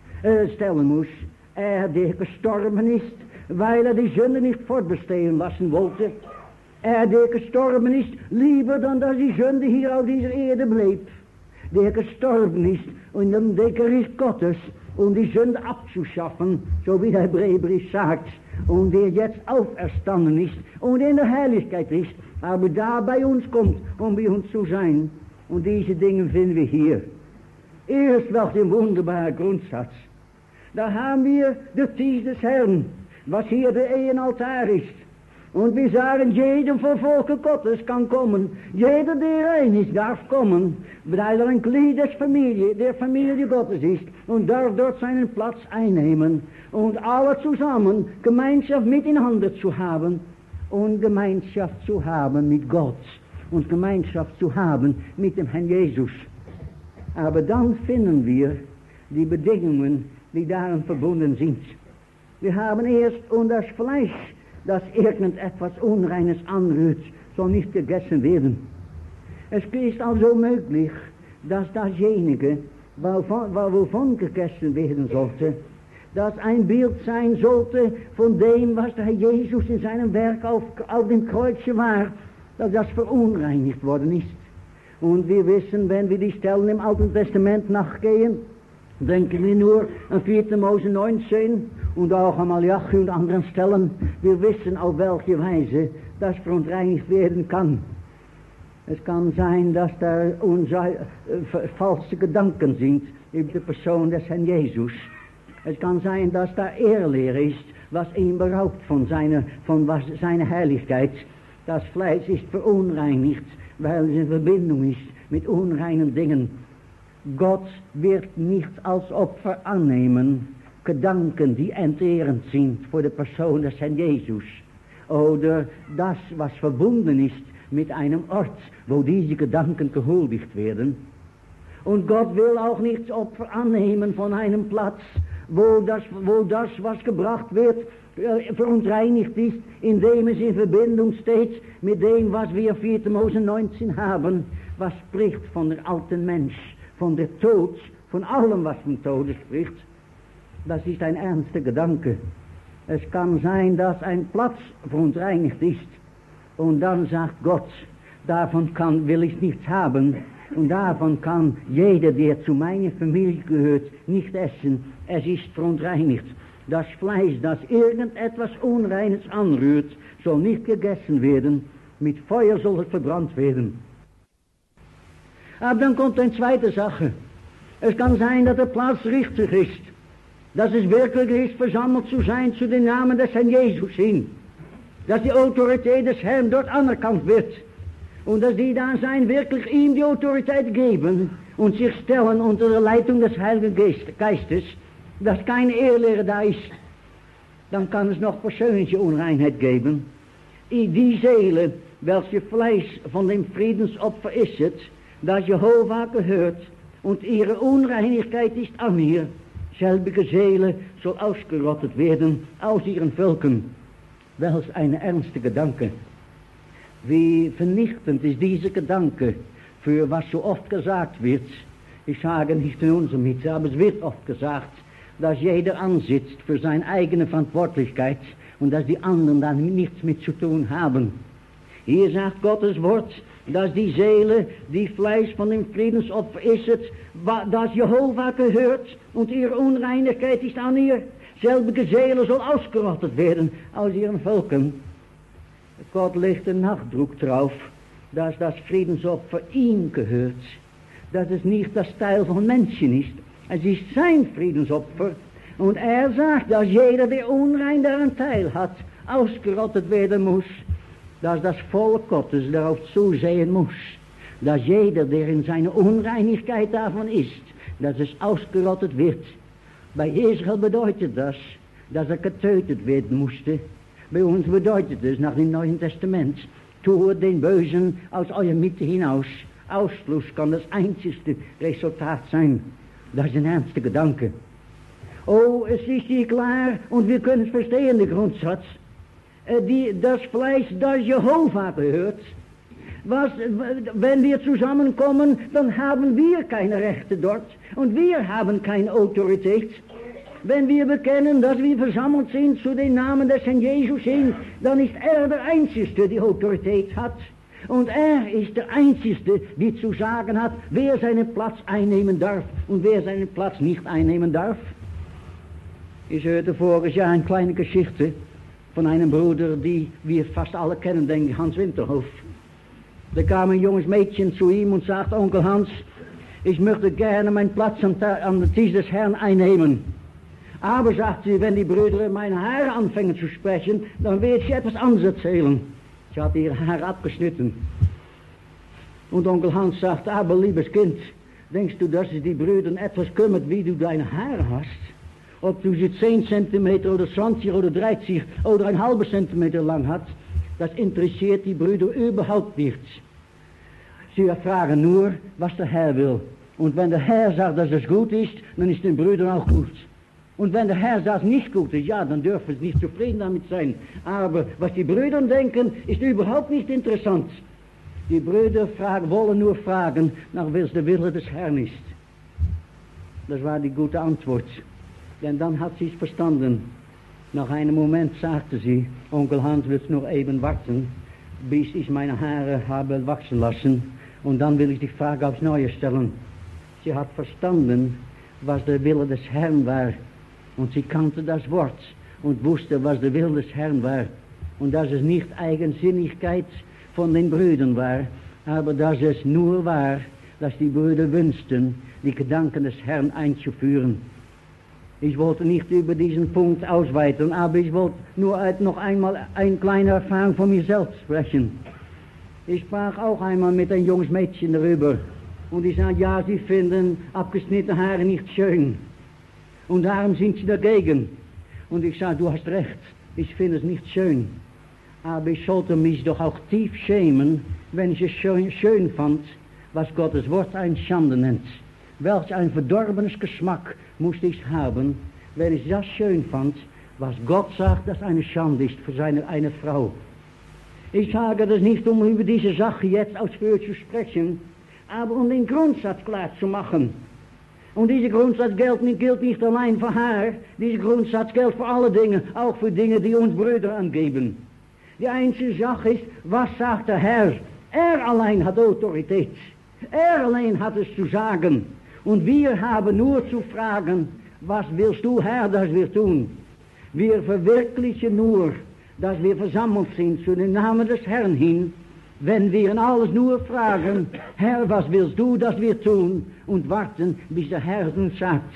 Er, der gestorben ist, weil die Sünde nicht fortbestehen lassen wollte. Er, der gestorben ist, lieber dann, dass die Sünde hier auf dieser Erde bleef. Der gestorben ist und dem Gericht Gottes, um die Sünde abzuschaffen, so wie der Hebräerbrief sagt, und der jetzt auferstanden ist und in der Herrlichkeit ist, aber da bei uns kommt, um bei uns zu sein. Und diese Dinge finden wir hier. Erst noch den wunderbaren Grundsatz. Da haben wir der Tisch des Herrn, was hier der Ehenaltar ist. Und wir sagen, jedem von Volke Gottes kann kommen. Jeder, der rein ist, darf kommen, weil er ein Glied der Familie Gottes ist und darf dort seinen Platz einnehmen. Und alle zusammen Gemeinschaft miteinander zu haben und Gemeinschaft zu haben mit Gott und Gemeinschaft zu haben mit dem Herrn Jesus. Aber dann finden wir die Bedingungen, die darin verbunden sind. Wir haben erst und das Fleisch, das irgendetwas Unreines anrührt, soll nicht gegessen werden. Es ist also möglich, dass dasjenige, wovon gegessen werden sollte, das ein Bild sein sollte von dem, was der Herr Jesus in seinem Werk auf dem Kreuzchen war, dass das verunreinigt worden ist. Und wir wissen, wenn wir die Stellen im Alten Testament nachgehen, denken wir nur an 4. Mose 19 und auch an Malachi und anderen Stellen. Wir wissen, auf welche Weise das verunreinigt werden kann. Es kann sein, dass da falsche Gedanken sind über die Person des Herrn Jesus. Es kann sein, dass da Irrlehre ist, was ihn beraubt von seiner Herrlichkeit. Das Fleisch ist verunreinigt, weil es in Verbindung ist mit unreinen Dingen. Gott wird nicht als Opfer annehmen, Gedanken, die entehrend sind vor der Person des Herrn Jesus. Oder das, was verbunden ist mit einem Ort, wo diese Gedanken gehuldigt werden. Und Gott will auch nichts Opfer annehmen von einem Platz, wo das, was gebracht wird, verunreinigt ist, indem es in Verbindung steht mit dem, was wir 4. Mose 19 haben, was spricht von der alten Mensch, von der Tod, von allem, was vom Tode spricht. Das ist ein ernster Gedanke. Es kann sein, dass ein Platz verunreinigt ist, und dann sagt Gott, davon will ich nichts haben, und davon kann jeder, der zu meiner Familie gehört, nicht essen. Es ist verunreinigt. Das Fleisch, das irgendetwas Unreines anrührt, soll nicht gegessen werden. Mit Feuer soll es verbrannt werden. Aber dann kommt eine zweite Sache. Es kann sein, dass der Platz richtig ist. Dass es wirklich ist, versammelt zu sein zu den Namen des Herrn Jesus hin. Dass die Autorität des Herrn dort anerkannt wird. Und dass die da sein, wirklich ihm die Autorität geben und sich stellen unter der Leitung des Heiligen Geistes, dass keine Irrlehre da ist. Dann kann es noch persönliche Unreinheit geben. Die Seele, welche Fleisch von dem Friedensopfer ist, das Jehova gehört und ihre Unreinigkeit ist an ihr, selbige Seele soll ausgerottet werden aus ihren Völkern. Welch eine ernste Gedanke. Wie vernichtend ist dieser Gedanke für was so oft gesagt wird. Ich sage nicht in unserer Mitte, aber es wird oft gesagt, dass jeder ansitzt für seine eigene Verantwortlichkeit und dass die anderen da nichts mit zu tun haben. Hier sagt Gottes Wort, dass die Seele, die Fleisch von dem Friedensopfer ist, das Jehova gehört und ihre Unreinigkeit ist an ihr. Selbige Seele soll ausgerottet werden aus ihren Völkern. Gott legt den Nachdruck drauf, dass das Friedensopfer ihm gehört, dass es nicht das Teil von Menschen ist. Es ist sein Friedensopfer und er sagt, dass jeder, der unrein daran Teil hat, ausgerottet werden muss, dass das Volk Gottes darauf zusehen muss, dass jeder, der in seiner Unreinigkeit davon ist, dass es ausgerottet wird. Bei Israel bedeutet das, dass er getötet werden musste. Bei uns bedeutet es nach dem Neuen Testament, tue den Bösen aus eurer Mitte hinaus. Ausschluss kann das einzigste Resultat sein. Das ist ein ernster Gedanke. Oh, es ist hier klar, und wir können es verstehen, der Grundsatz, das Fleisch, das Jehova gehört, wenn wir zusammenkommen, dann haben wir keine Rechte dort, und wir haben keine Autorität. Wenn wir bekennen, dass wir versammelt sind zu den Namen des Herrn Jesus hin, dann ist er der Einzige, der die Autorität hat. Und er ist der Einzige, der zu sagen hat, wer seinen Platz einnehmen darf und wer seinen Platz nicht einnehmen darf. Ich hörte voriges Jahr eine kleine Geschichte von einem Bruder, die wir fast alle kennen, denke ich, Hans Winterhof. Da kam ein junges Mädchen zu ihm und sagte, Onkel Hans, ich möchte gerne meinen Platz an der Tisch des Herrn einnehmen. Aber, sagt sie, wenn die Brüder meine Haare anfangen zu sprechen, dann werde ich etwas anderes erzählen. Sie hat ihre Haare abgeschnitten. Und Onkel Hans sagt, aber liebes Kind, denkst du, dass es die Brüder etwas kümmert, wie du deine Haare hast? Ob du sie 10 Zentimeter oder 20 oder 30 oder ein halber Zentimeter lang hast, das interessiert die Brüder überhaupt nichts. Sie fragen nur, was der Herr will. Und wenn der Herr sagt, dass es gut ist, dann ist den Brüdern auch gut. Und wenn der Herr sagt, nicht gut ist, ja, dann dürfen sie nicht zufrieden damit sein. Aber was die Brüder denken, ist überhaupt nicht interessant. Die Brüder wollen nur fragen, nach was der Wille des Herrn ist. Das war die gute Antwort. Denn dann hat sie es verstanden. Nach einem Moment sagte sie, Onkel Hans wird nur eben warten, bis ich meine Haare habe wachsen lassen. Und dann will ich die Frage aufs Neue stellen. Sie hat verstanden, was der Wille des Herrn war. Und sie kannte das Wort und wusste, was der Wille des Herrn war. Und dass es nicht Eigensinnigkeit von den Brüdern war, aber dass es nur war, dass die Brüder wünschten, die Gedanken des Herrn einzuführen. Ich wollte nicht über diesen Punkt ausweiten, aber ich wollte nur noch einmal eine kleine Erfahrung von mir selbst sprechen. Ich sprach auch einmal mit ein junges Mädchen darüber. Und die sagte, ja, sie finden abgeschnittene Haare nicht schön. Und darum sind sie dagegen. Und ich sagte, du hast recht, ich finde es nicht schön. Aber ich sollte mich doch auch tief schämen, wenn ich es schön fand, was Gottes Wort ein Schande nennt. Welch ein verdorbenes Geschmack musste ich haben, wenn ich das schön fand, was Gott sagt, dass eine Schande ist für eine Frau. Ich sage das nicht, um über diese Sache jetzt ausführlich zu sprechen, aber um den Grundsatz klar zu machen. Und dieser Grundsatz gilt nicht allein für haar, dieser Grundsatz gilt für alle Dinge, auch für Dinge, die uns Brüder angeben. Die einzige Sache ist, was sagt der Herr? Er allein hat Autorität. Er allein hat es zu sagen. Und wir haben nur zu fragen, was willst du, Herr, dass wir tun? Wir verwirklichen nur, dass wir versammelt sind zu den Namen des Herrn hin, wenn wir in alles nur fragen, Herr, was willst du, dass wir tun? Und warten, bis der Herr uns sagt.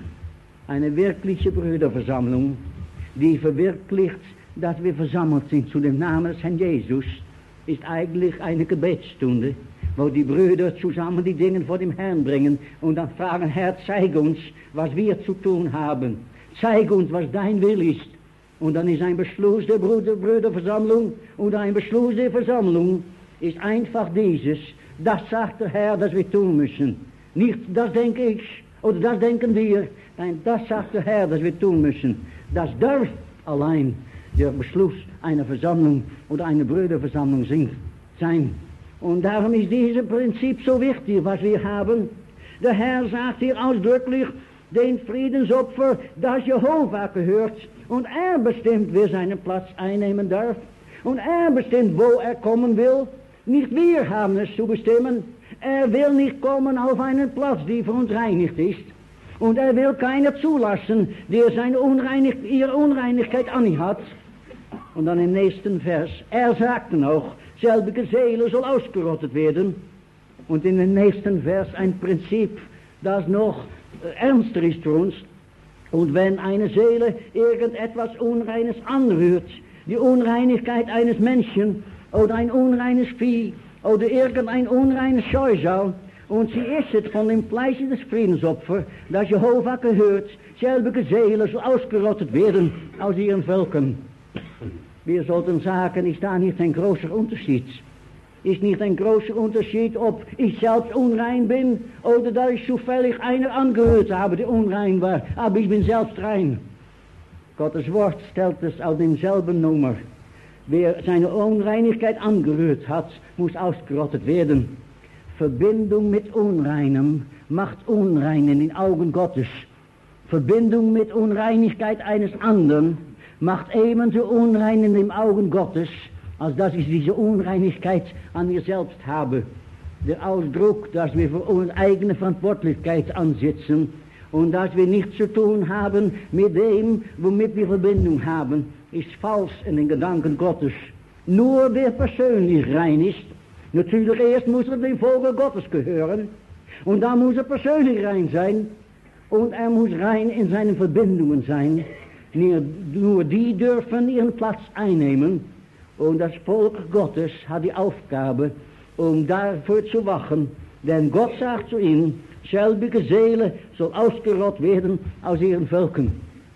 Eine wirkliche Brüderversammlung, die verwirklicht, dass wir versammelt sind zu dem Namen des Herrn Jesus, ist eigentlich eine Gebetsstunde, wo die Brüder zusammen die Dinge vor dem Herrn bringen und dann fragen, Herr, zeig uns, was wir zu tun haben. Zeig uns, was dein Will ist. Und dann ist ein Beschluss der Brüderversammlung und ein Beschluss der Versammlung ist einfach dieses, das sagt der Herr, dass wir tun müssen. Nicht, das denke ich oder das denken wir. Nein, das sagt der Herr, dass wir tun müssen. Das darf allein der Beschluss einer Versammlung oder einer Brüderversammlung sein. Und darum ist dieses Prinzip so wichtig, was wir haben. Der Herr sagt hier ausdrücklich, den Friedensopfer, das Jehova gehört. Und er bestimmt, wer seinen Platz einnehmen darf. Und er bestimmt, wo er kommen will. Nicht wir haben es zu bestimmen. Er will nicht kommen auf einen Platz, die für uns reinigt ist. Und er will keiner zulassen, der ihre Unreinigkeit an hat. Und dann im nächsten Vers, er sagte noch, selbige Seele soll ausgerottet werden. Und in dem nächsten Vers ein Prinzip, das noch ernster ist für uns. Und wenn eine Seele irgendetwas Unreines anrührt, die Unreinigkeit eines Menschen oder ein unreines Vieh oder irgendein unreines Scheusal, und sie isset von dem Fleische des Friedensopfer, das Jehova gehört, selbige Seele soll ausgerottet werden aus ihren Völkern. Wir sollten sagen, ist da nicht ein großer Unterschied? Ist nicht ein großer Unterschied, ob ich selbst unrein bin, oder dass ich zufällig einer angehört habe, der unrein war, aber ich bin selbst rein. Gottes Wort stellt es auf demselben Nummer. Wer seine Unreinigkeit angerührt hat, muss ausgerottet werden. Verbindung mit Unreinem macht unrein in den Augen Gottes. Verbindung mit Unreinigkeit eines anderen macht ebenso unrein in den Augen Gottes, als dass ich diese Unreinigkeit an mir selbst habe. Der Ausdruck, dass wir für unsere eigene Verantwortlichkeit ansitzen und dass wir nichts zu tun haben mit dem, womit wir Verbindung haben, ist falsch in den Gedanken Gottes. Nur wer persönlich rein ist, natürlich erst muss er dem Vogel Gottes gehören, und da muss er persönlich rein sein, und er muss rein in seinen Verbindungen sein. Nur die dürfen ihren Platz einnehmen, und das Volk Gottes hat die Aufgabe, um dafür zu wachen, denn Gott sagt zu ihnen, selbige Seele soll ausgerottet werden aus ihren Völkern.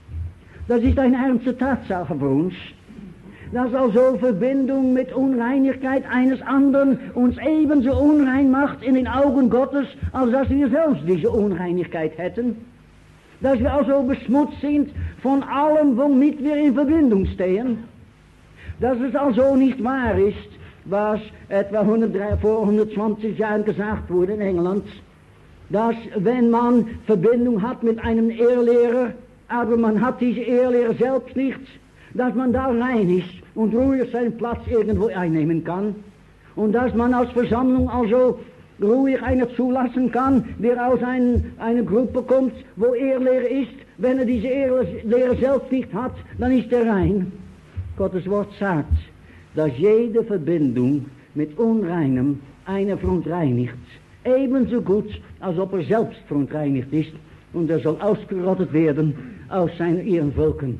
Das ist eine ernste Tatsache für uns, dass also Verbindung mit Unreinigkeit eines anderen uns ebenso unrein macht in den Augen Gottes, als dass wir selbst diese Unreinigkeit hätten. Dass wir also beschmutzt sind von allem, womit wir in Verbindung stehen. Dass es also nicht wahr ist, was etwa vor 120 Jahren gesagt wurde in England, dass wenn man Verbindung hat mit einem Ehelehrer, aber man hat diese Ehelehrer selbst nicht, dass man da rein ist und ruhig seinen Platz irgendwo einnehmen kann, und dass man als Versammlung also ruhig einer zulassen kann, der aus einer Gruppe kommt, wo Ehelehrer ist. Wenn er diese Ehelehrer selbst nicht hat, dann ist er rein. Gottes Wort sagt, dass jede Verbindung mit Unreinem einer verunreinigt, ebenso gut, als ob er selbst verunreinigt ist, und er soll ausgerottet werden aus ihren Völkern.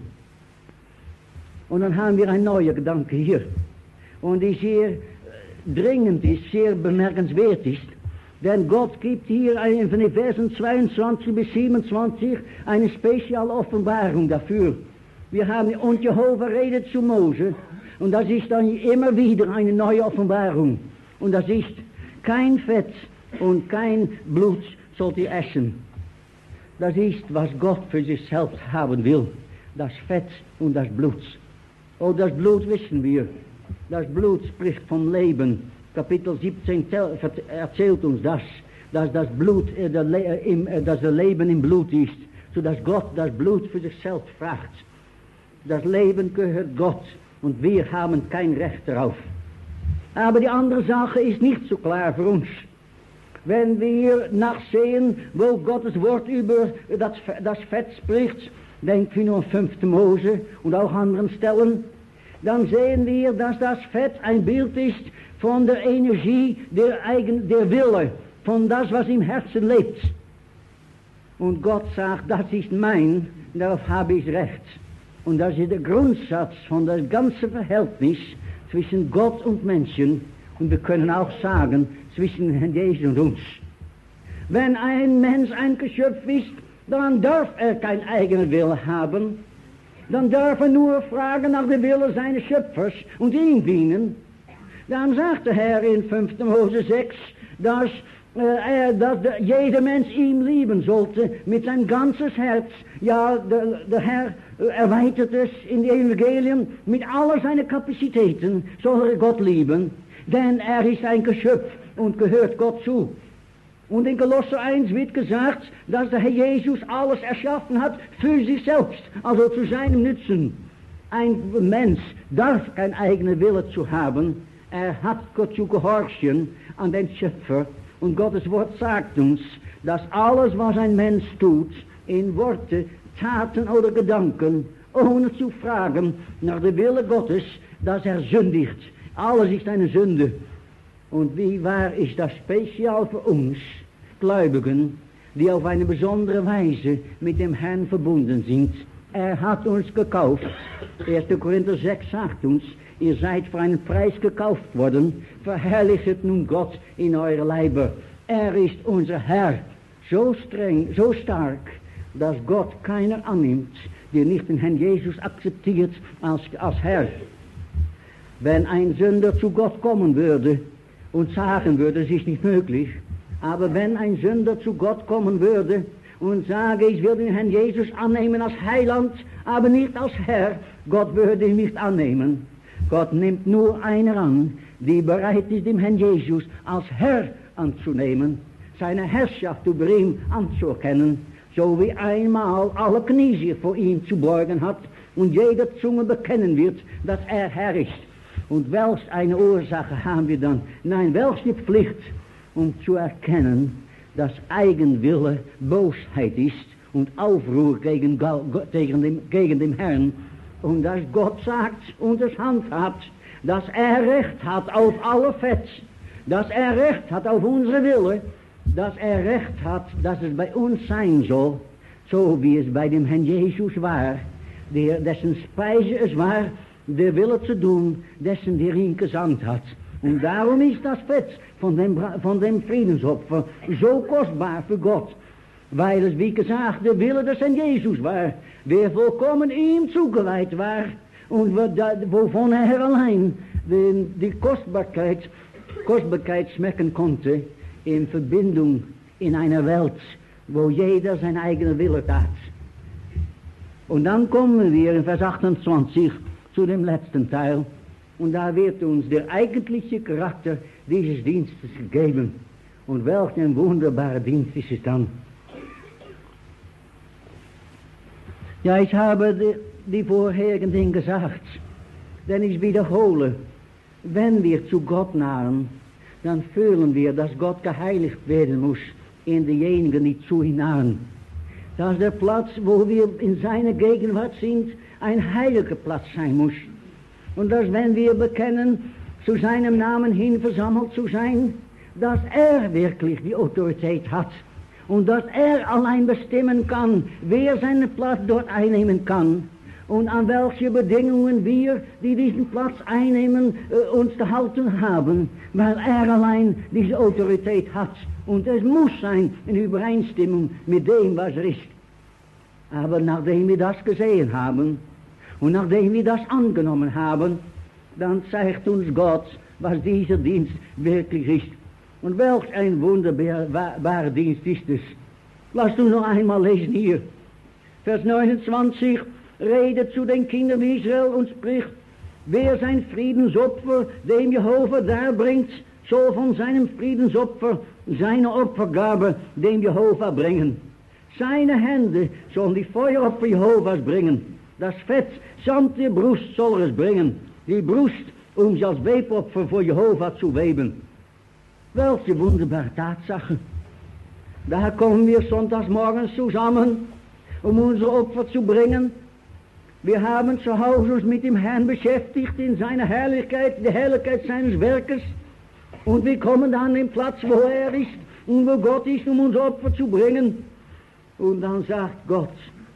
Und dann haben wir ein neuer Gedanke hier, und die sehr dringend ist, sehr bemerkenswert ist, denn Gott gibt hier in den Versen 22 bis 27 eine spezielle Offenbarung dafür. Wir haben, und Jehova redet zu Mose, und das ist dann immer wieder eine neue Offenbarung, und das ist, kein Fett und kein Blut sollt ihr essen. Das ist, was Gott für sich selbst haben will, das Fett und das Blut. Oh, das Blut wissen wir. Das Blut spricht vom Leben. Kapitel 17 erzählt uns das, dass das Blut, dass das Leben im Blut ist, sodass Gott das Blut für sich selbst fragt. Das Leben gehört Gott, und wir haben kein Recht darauf. Aber die andere Sache ist nicht so klar für uns. Wenn wir nachsehen, wo Gottes Wort über das Fett spricht, denkt wir nur an 5. Mose und auch anderen Stellen, dann sehen wir, dass das Fett ein Bild ist von der Energie, der Wille, von das, was im Herzen lebt. Und Gott sagt, das ist mein, darauf habe ich Recht. Und das ist der Grundsatz von das ganze Verhältnis zwischen Gott und Menschen, und wir können auch sagen, zwischen Jesus und uns. Wenn ein Mensch ein Geschöpf ist, dann darf er kein eigenen Wille haben. Dann darf er nur fragen nach dem Wille seines Schöpfers und ihm dienen. Dann sagt der Herr in 5. Mose 6, dass jeder Mensch ihm lieben sollte mit sein ganzes Herz. Ja, der Herr erweitert es in den Evangelien, mit all seinen Kapazitäten soll er Gott lieben, denn er ist ein Geschöpf und gehört Gott zu. Und in Kolosser 1 wird gesagt, dass der Herr Jesus alles erschaffen hat für sich selbst, also zu seinem Nutzen. Ein Mensch darf kein eigener Wille zu haben, er hat Gott zu gehorchen an den Schöpfer. Und Gottes Wort sagt uns, dass alles, was ein Mensch tut, in Worte, Taten oder Gedanken, ohne zu fragen nach dem Wille Gottes, dass er sündigt. Alles ist eine Sünde. Und wie wahr ist das speziell für uns Gläubigen, die auf eine besondere Weise mit dem Herrn verbunden sind. Er hat uns gekauft. 1. Korinther 6 sagt uns, ihr seid für einen Preis gekauft worden, verherrlichet nun Gott in eure Leiber. Er ist unser Herr, so streng, so stark, dass Gott keiner annimmt, der nicht den Herrn Jesus akzeptiert als Herr. Wenn ein Sünder zu Gott kommen würde und sagen würde, es ist nicht möglich, aber wenn ein Sünder zu Gott kommen würde und sage, ich will den Herrn Jesus annehmen als Heiland, aber nicht als Herr, Gott würde ihn nicht annehmen. Gott nimmt nur einer an, die bereit ist, den Herrn Jesus als Herr anzunehmen, seine Herrschaft über ihn anzuerkennen, so wie einmal alle Knie sich vor ihm zu beugen hat und jede Zunge bekennen wird, dass er Herr ist. Und welch eine Ursache haben wir dann? Nein, welche Pflicht, um zu erkennen, dass Eigenwille Bosheit ist und Aufruhr gegen den Herrn, und dass Gott sagt und es handhabt, dass er Recht hat auf alle Fett, dass er Recht hat auf unsere Wille, dass er Recht hat, dass es bei uns sein soll, so wie es bei dem Herrn Jesus war, dessen Speise es war, der Wille zu tun, dessen der ihn gesandt hat. Und darum ist das Fett von dem Friedensopfer so kostbar für Gott, weil es, wie gesagt, der Wille des Herrn Jesus war, der vollkommen ihm zugeweiht war und wovon er allein die Kostbarkeit schmecken konnte in Verbindung in einer Welt, wo jeder sein eigener Wille tat. Und dann kommen wir in Vers 28 zu dem letzten Teil, und da wird uns der eigentliche Charakter dieses Dienstes gegeben. Und welch ein wunderbarer Dienst ist es dann. Ja, ich habe die vorherigen Dinge gesagt, denn ich wiederhole, wenn wir zu Gott nahen, dann fühlen wir, dass Gott geheiligt werden muss in diejenigen, die zu ihm nahen. Dass der Platz, wo wir in seiner Gegenwart sind, ein heiliger Platz sein muss. Und dass, wenn wir bekennen, zu seinem Namen hin versammelt zu sein, dass er wirklich die Autorität hat und dass er allein bestimmen kann, wer seinen Platz dort einnehmen kann und an welche Bedingungen wir, die diesen Platz einnehmen, uns zu halten haben, weil er allein diese Autorität hat. Und es muss sein in Übereinstimmung mit dem, was er ist. Aber nachdem wir das gesehen haben und nachdem wir das angenommen haben, dann zeigt uns Gott, was dieser Dienst wirklich ist. Und welch ein wunderbarer Dienst ist es. Lasst uns noch einmal lesen hier. Vers 29, redet zu den Kindern Israel und spricht, wer sein Friedensopfer dem Jehova darbringt, soll von seinem Friedensopfer seine Opfergabe dem Jehova bringen. Seine Hände sollen die Feueropfer Jehovas bringen. Das Fett samt der Brust soll es bringen. Die Brust, um sie als Webopfer vor Jehova zu weben. Welche wunderbare Tatsache. Da kommen wir sonntags morgens zusammen, um unsere Opfer zu bringen. Wir haben zu Hause uns mit dem Herrn beschäftigt in seiner Herrlichkeit, der Herrlichkeit seines Werkes. Und wir kommen dann an den Platz, wo er ist und wo Gott ist, um unser Opfer zu bringen. Und dann sagt Gott,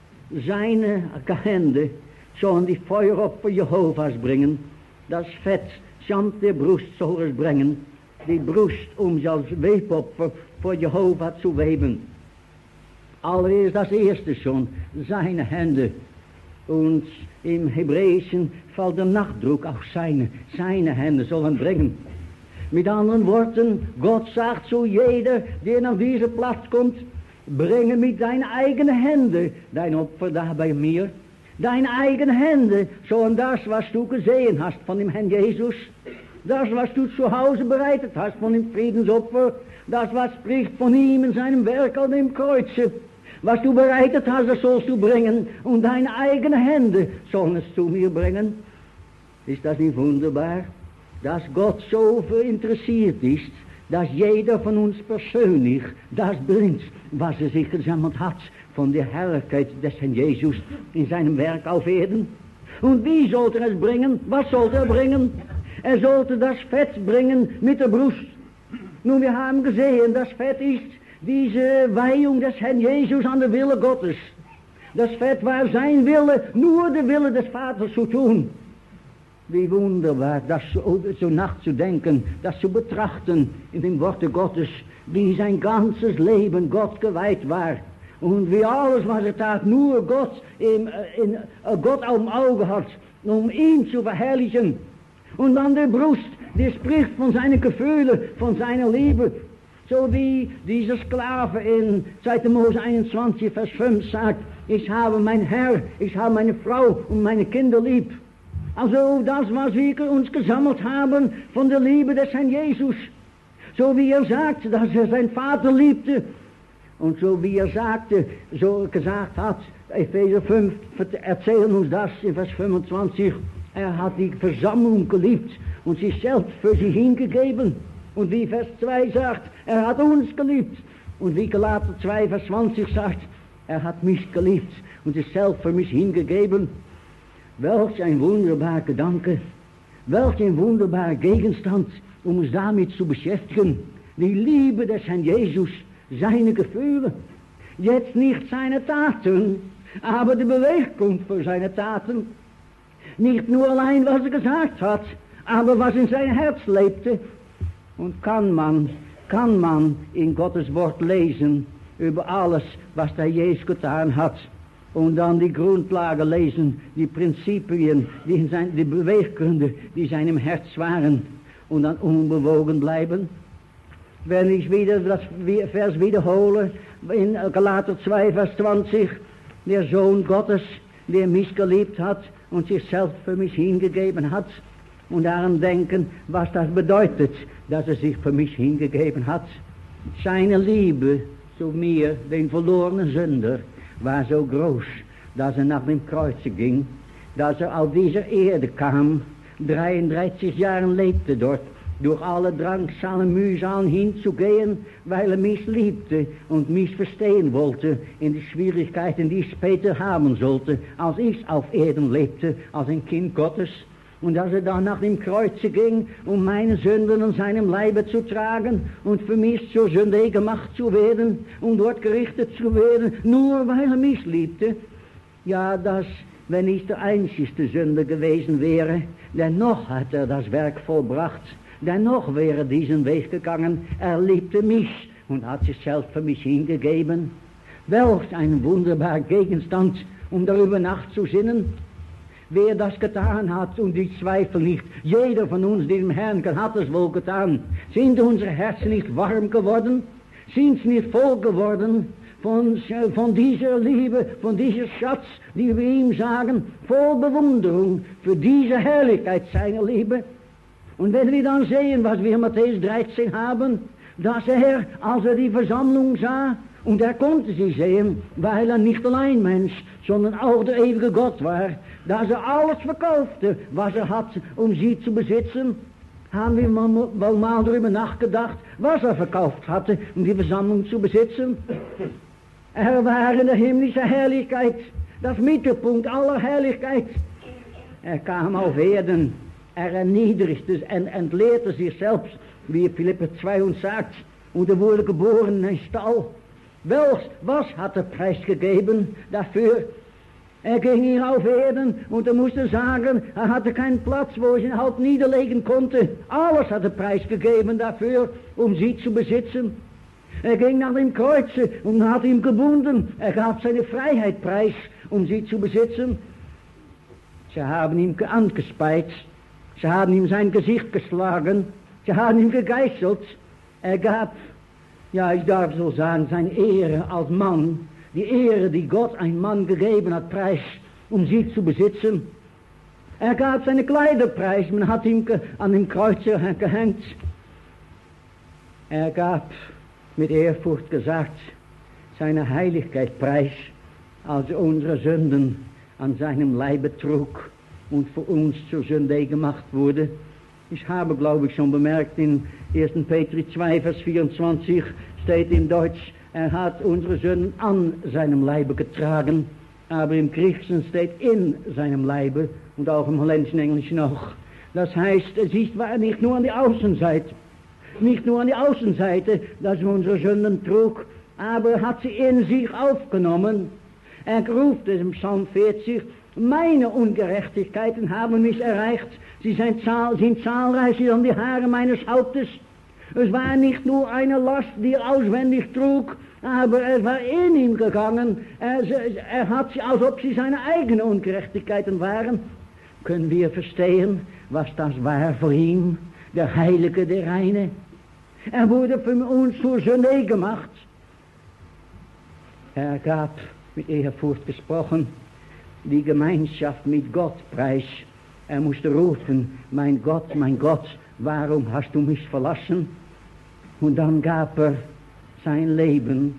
seine Hände sollen die Feueropfer Jehovas bringen. Das Fett samt der Brust soll es bringen. Die Brust, um sie als Webopfer vor Jehova zu weben. Allererst das erste schon, seine Hände. Und im Hebräischen fällt der Nachdruck auf seine Hände sollen bringen. Mit anderen Worten, Gott sagt zu jeder, der nach diesem Platz kommt, bringe mit deinen eigenen Händen dein Opfer da bei mir. Deine eigenen Hände sollen das, was du gesehen hast von dem Herrn Jesus, das, was du zu Hause bereitet hast von dem Friedensopfer, das, was spricht von ihm in seinem Werk an dem Kreuze, was du bereitet hast, das sollst du bringen, und deine eigenen Hände sollen es zu mir bringen. Ist das nicht wunderbar, dass Gott so interessiert ist, dass jeder von uns persönlich das bringt, was er sich gesammelt hat von der Herrlichkeit des Herrn Jesus in seinem Werk auf Erden? Und wie sollte er es bringen? Was sollte er bringen? Er sollte das Fett bringen mit der Brust. Nun, wir haben gesehen, das Fett ist diese Weihung des Herrn Jesus an der Wille Gottes. Das Fett war sein Wille, nur der Wille des Vaters zu tun. Wie wunderbar, das so nachzudenken, das zu betrachten in dem Worte Gottes, wie sein ganzes Leben Gott geweiht war. Und wie alles, was er tat, nur Gott Gott auf dem Auge hat, um ihn zu verherrlichen. Und dann der Brust, der spricht von seinen Gefühlen, von seiner Liebe. So wie dieser Sklave in 2. Mose 21, Vers 5 sagt, ich habe mein Herr, ich habe meine Frau und meine Kinder lieb. Also das, was wir uns gesammelt haben von der Liebe des Herrn Jesus. So wie er sagt, dass er seinen Vater liebte. Und so wie er sagte, so gesagt hat, Epheser 5 erzählen uns das in Vers 25. Er hat die Versammlung geliebt und sich selbst für sie hingegeben. Und wie Vers 2 sagt, er hat uns geliebt. Und wie Galater 2, Vers 20 sagt, er hat mich geliebt und sich selbst für mich hingegeben. Welch ein wunderbarer Gedanke, welch ein wunderbarer Gegenstand, um uns damit zu beschäftigen. Die Liebe des Herrn Jesus, seine Gefühle. Jetzt nicht seine Taten, aber die Bewegung für seine Taten. Nicht nur allein, was er gesagt hat, aber was in seinem Herz lebte. Und kann man in Gottes Wort lesen über alles, was der Jesus getan hat. Und dann die Grundlage lesen, die Prinzipien, die Beweggründe, die seinem Herz waren. Und dann unbewogen bleiben. Wenn ich wieder das Vers wiederhole, in Galater 2, Vers 20, der Sohn Gottes, der mich geliebt hat und sich selbst für mich hingegeben hat. Und daran denken, was das bedeutet, dass er sich für mich hingegeben hat. Seine Liebe zu mir, den verlorenen Sünder, war so groß, dass er nach dem Kreuze ging, dass er auf dieser Erde kam, 33 Jahre lebte dort, durch alle Drangsalen, Mühsalen hinzugehen, weil er mich liebte und mich verstehen wollte in die Schwierigkeiten, die ich später haben sollte, als ich auf Erden lebte, als ein Kind Gottes. Und dass er dann nach dem Kreuze ging, um meine Sünden an seinem Leibe zu tragen und für mich zur Sünde gemacht zu werden und dort gerichtet zu werden, nur weil er mich liebte. Ja, dass, wenn ich der einzigste Sünder gewesen wäre, dennoch hat er das Werk vollbracht, dennoch wäre diesen Weg gegangen, er liebte mich und hat sich selbst für mich hingegeben. Welch ein wunderbarer Gegenstand, um darüber nachzusinnen. Wer das getan hat, und ich zweifle nicht, jeder von uns, dem Herrn, hat es wohl getan. Sind unsere Herzen nicht warm geworden? Sind sie nicht voll geworden von dieser Liebe, von dieser Schatz, die wir ihm sagen, voll Bewunderung für diese Herrlichkeit seiner Liebe? Und wenn wir dann sehen, was wir in Matthäus 13 haben, dass er, als er die Versammlung sah, und er konnte sie sehen, weil er nicht allein Mensch, sondern auch der ewige Gott war, dass er alles verkaufte, was er hat, um sie zu besitzen. Haben wir mal darüber nachgedacht, was er verkauft hatte, um die Versammlung zu besitzen? Er war in der himmlischen Herrlichkeit, das Mittelpunkt aller Herrlichkeit. Er kam auf Erden, er erniedrigte und entleerte sich selbst, wie Philipper 2 uns sagt, und er wurde geboren in einem Stall. Was hat er preisgegeben dafür? Er ging hier auf Erden und er musste sagen, er hatte keinen Platz, wo er ihn halt niederlegen konnte. Alles hat er preisgegeben dafür, um sie zu besitzen. Er ging nach dem Kreuze und hat ihn gebunden. Er gab seine Freiheit preis, um sie zu besitzen. Sie haben ihn angespeit. Sie haben ihm sein Gesicht geschlagen. Sie haben ihn gegeißelt. Er gab, ja, ich darf so sagen, seine Ehre als Mann, die Ehre, die Gott ein Mann gegeben hat, preis, um sie zu besitzen. Er gab seine Kleider preis, man hat ihn an dem Kreuz gehängt. Er gab, mit Ehrfurcht gesagt, seine Heiligkeit preis, als er unsere Sünden an seinem Leibe trug und für uns zur Sünde gemacht wurde. Ich habe, glaube ich, schon bemerkt, in 1. Petrus 2, Vers 24 steht in Deutsch, er hat unsere Sünden an seinem Leibe getragen, aber im Griechischen steht in seinem Leibe und auch im holländischen Englischen auch. Das heißt, es war nicht nur an die Außenseite, dass er unsere Sünden trug, aber er hat sie in sich aufgenommen. Er ruft es im Psalm 40, Meine Ungerechtigkeiten haben mich erreicht. Sie sind zahlreicher als die Haare meines Hauptes. Es war nicht nur eine Last, die er auswendig trug, aber es war in ihm gegangen. Er hat sie, als ob sie seine eigenen Ungerechtigkeiten waren. Können wir verstehen, was das war für ihn, der Heilige, der Reine? Er wurde für uns zur Sünde gemacht. Er gab, mit Ehrfurcht gesprochen, die Gemeinschaft mit Gott preis. Er musste rufen, mein Gott, warum hast du mich verlassen? Und dann gab er sein Leben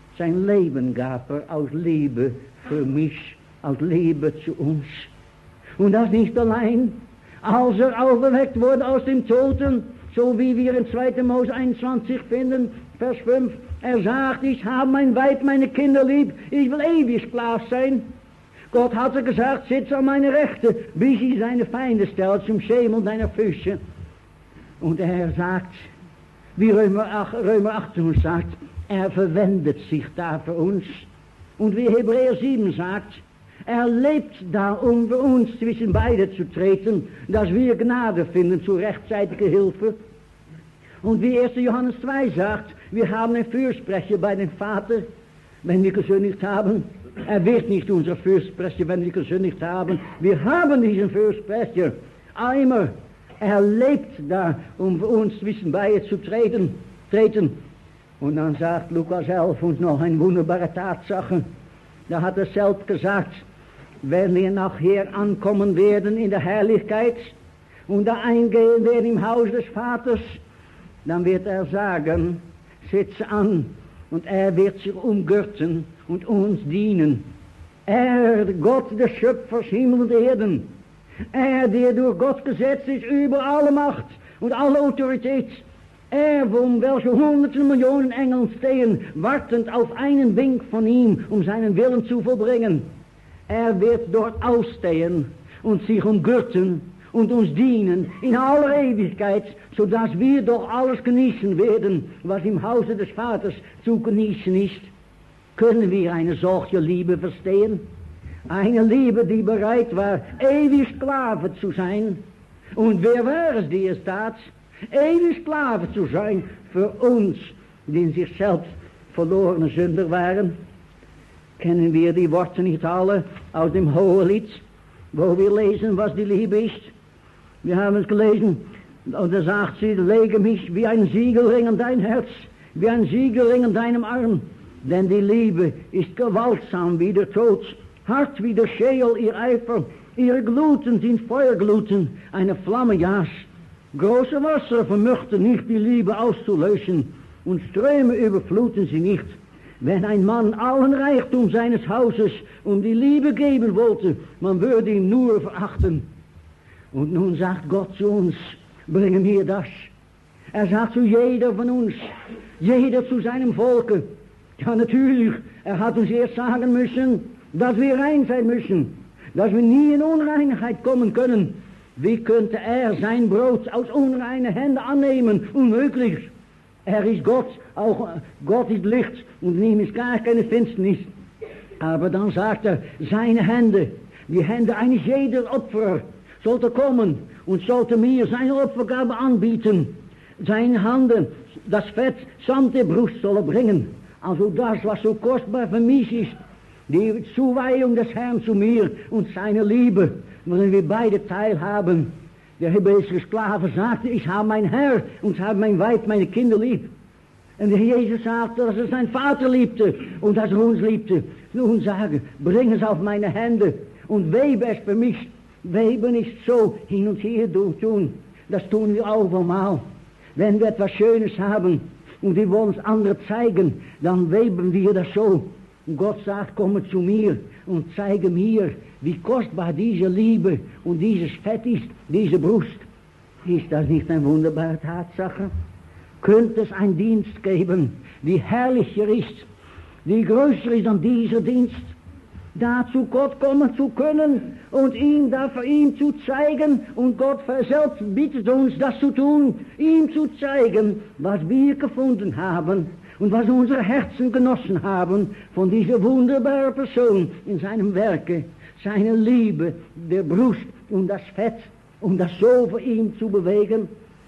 gab er aus Liebe für mich, aus Liebe zu uns. Und das nicht allein, als er auferweckt wurde aus dem Toten, so wie wir in 2. Mose 21 finden, Vers 5, er sagt, ich habe mein Weib, meine Kinder lieb, ich will ewig Sklav sein. Gott hatte gesagt, sitz an meine Rechte, bis ich seine Feinde stelle zum Schemel deiner Füße. Und er sagt, wie Römer 18 uns sagt, er verwendet sich da für uns. Und wie Hebräer 7 sagt, er lebt da, um für uns zwischen beide zu treten, dass wir Gnade finden zur rechtzeitigen Hilfe. Und wie 1. Johannes 2 sagt, wir haben einen Fürsprecher bei dem Vater, wenn wir gesündigt haben. Er wird nicht unser Fürsprecher, wenn wir gesündigt haben. Wir haben diesen Fürsprecher. Einmal, er lebt da, um für uns zwischen beide zu treten. Und dann sagt Lukas 11 uns noch eine wunderbare Tatsache. Da hat er selbst gesagt, wenn wir nachher ankommen werden in der Herrlichkeit und da eingehen werden im Haus des Vaters, dann wird er sagen, sitze an, und er wird sich umgürten und uns dienen. Er, Gott des Schöpfers Himmel und Erden, er, der durch Gott gesetzt ist über alle Macht und alle Autorität, er, um welche Hunderten Millionen Engeln stehen, wartend auf einen Wink von ihm, um seinen Willen zu vollbringen. Er wird dort ausstehen und sich umgürten und uns dienen in aller Ewigkeit, sodass wir doch alles genießen werden, was im Hause des Vaters zu genießen ist. Können wir eine solche Liebe verstehen? Eine Liebe, die bereit war, ewig Sklave zu sein. Und wer war es, die es tat? Ewig Sklave zu sein für uns, die in sich selbst verlorene Sünder waren. Kennen wir die Worte nicht alle aus dem Hohelied, wo wir lesen, was die Liebe ist? Wir haben es gelesen, und da sagt sie, lege mich wie ein Siegelring an dein Herz, wie ein Siegelring an deinem Arm, denn die Liebe ist gewaltsam wie der Tod, hart wie der Scheol ihr Eifer, ihre Gluten sind Feuergluten, eine Flamme jas. Große Wasser vermöchten nicht die Liebe auszulöschen, und Ströme überfluten sie nicht. Wenn ein Mann allen Reichtum seines Hauses um die Liebe geben wollte, man würde ihn nur verachten. Und nun sagt Gott zu uns, bringe mir das. Er sagt zu jeder von uns, jeder zu seinem Volke. Ja, natürlich, er hat uns erst sagen müssen, dass wir rein sein müssen, dass wir nie in Unreinheit kommen können. Wie könnte er sein Brot aus unreinen Händen annehmen? Unmöglich. Er ist Gott, auch Gott ist Licht und in ihm ist gar keine Finsternis. Aber dann sagt er, seine Hände, die Hände eines jeden Opfer, sollte kommen und sollte mir seine Opfergabe anbieten. Seine Hände, das Fett samt der Brust soll er bringen. Also das, was so kostbar für mich ist, die Zuweihung des Herrn zu mir und seine Liebe, wenn wir beide teilhaben. Der hebräische Sklave sagte, ich habe mein Herr und habe mein Weib, meine Kinder lieb. Und der Jesus sagte, dass er seinen Vater liebte und dass er uns liebte. Nun sage, bring es auf meine Hände und webe es für mich. Weben ist so hin und her tun. Das tun wir auch einmal. Wenn wir etwas Schönes haben und wir wollen es anderen zeigen, dann weben wir das so. Und Gott sagt, komme zu mir und zeige mir, wie kostbar diese Liebe und dieses Fett ist, diese Brust. Ist das nicht eine wunderbare Tatsache? Könnte es einen Dienst geben, die herrlicher ist, die größer ist an dieser Dienst, da zu Gott kommen zu können und ihm dafür ihm zu zeigen, und Gott selbst bittet uns, das zu tun, ihm zu zeigen, was wir gefunden haben und was unsere Herzen genossen haben von dieser wunderbaren Person in seinem Werke. seine Liebe, der Brust und das Fett, um das so für ihn zu bewegen,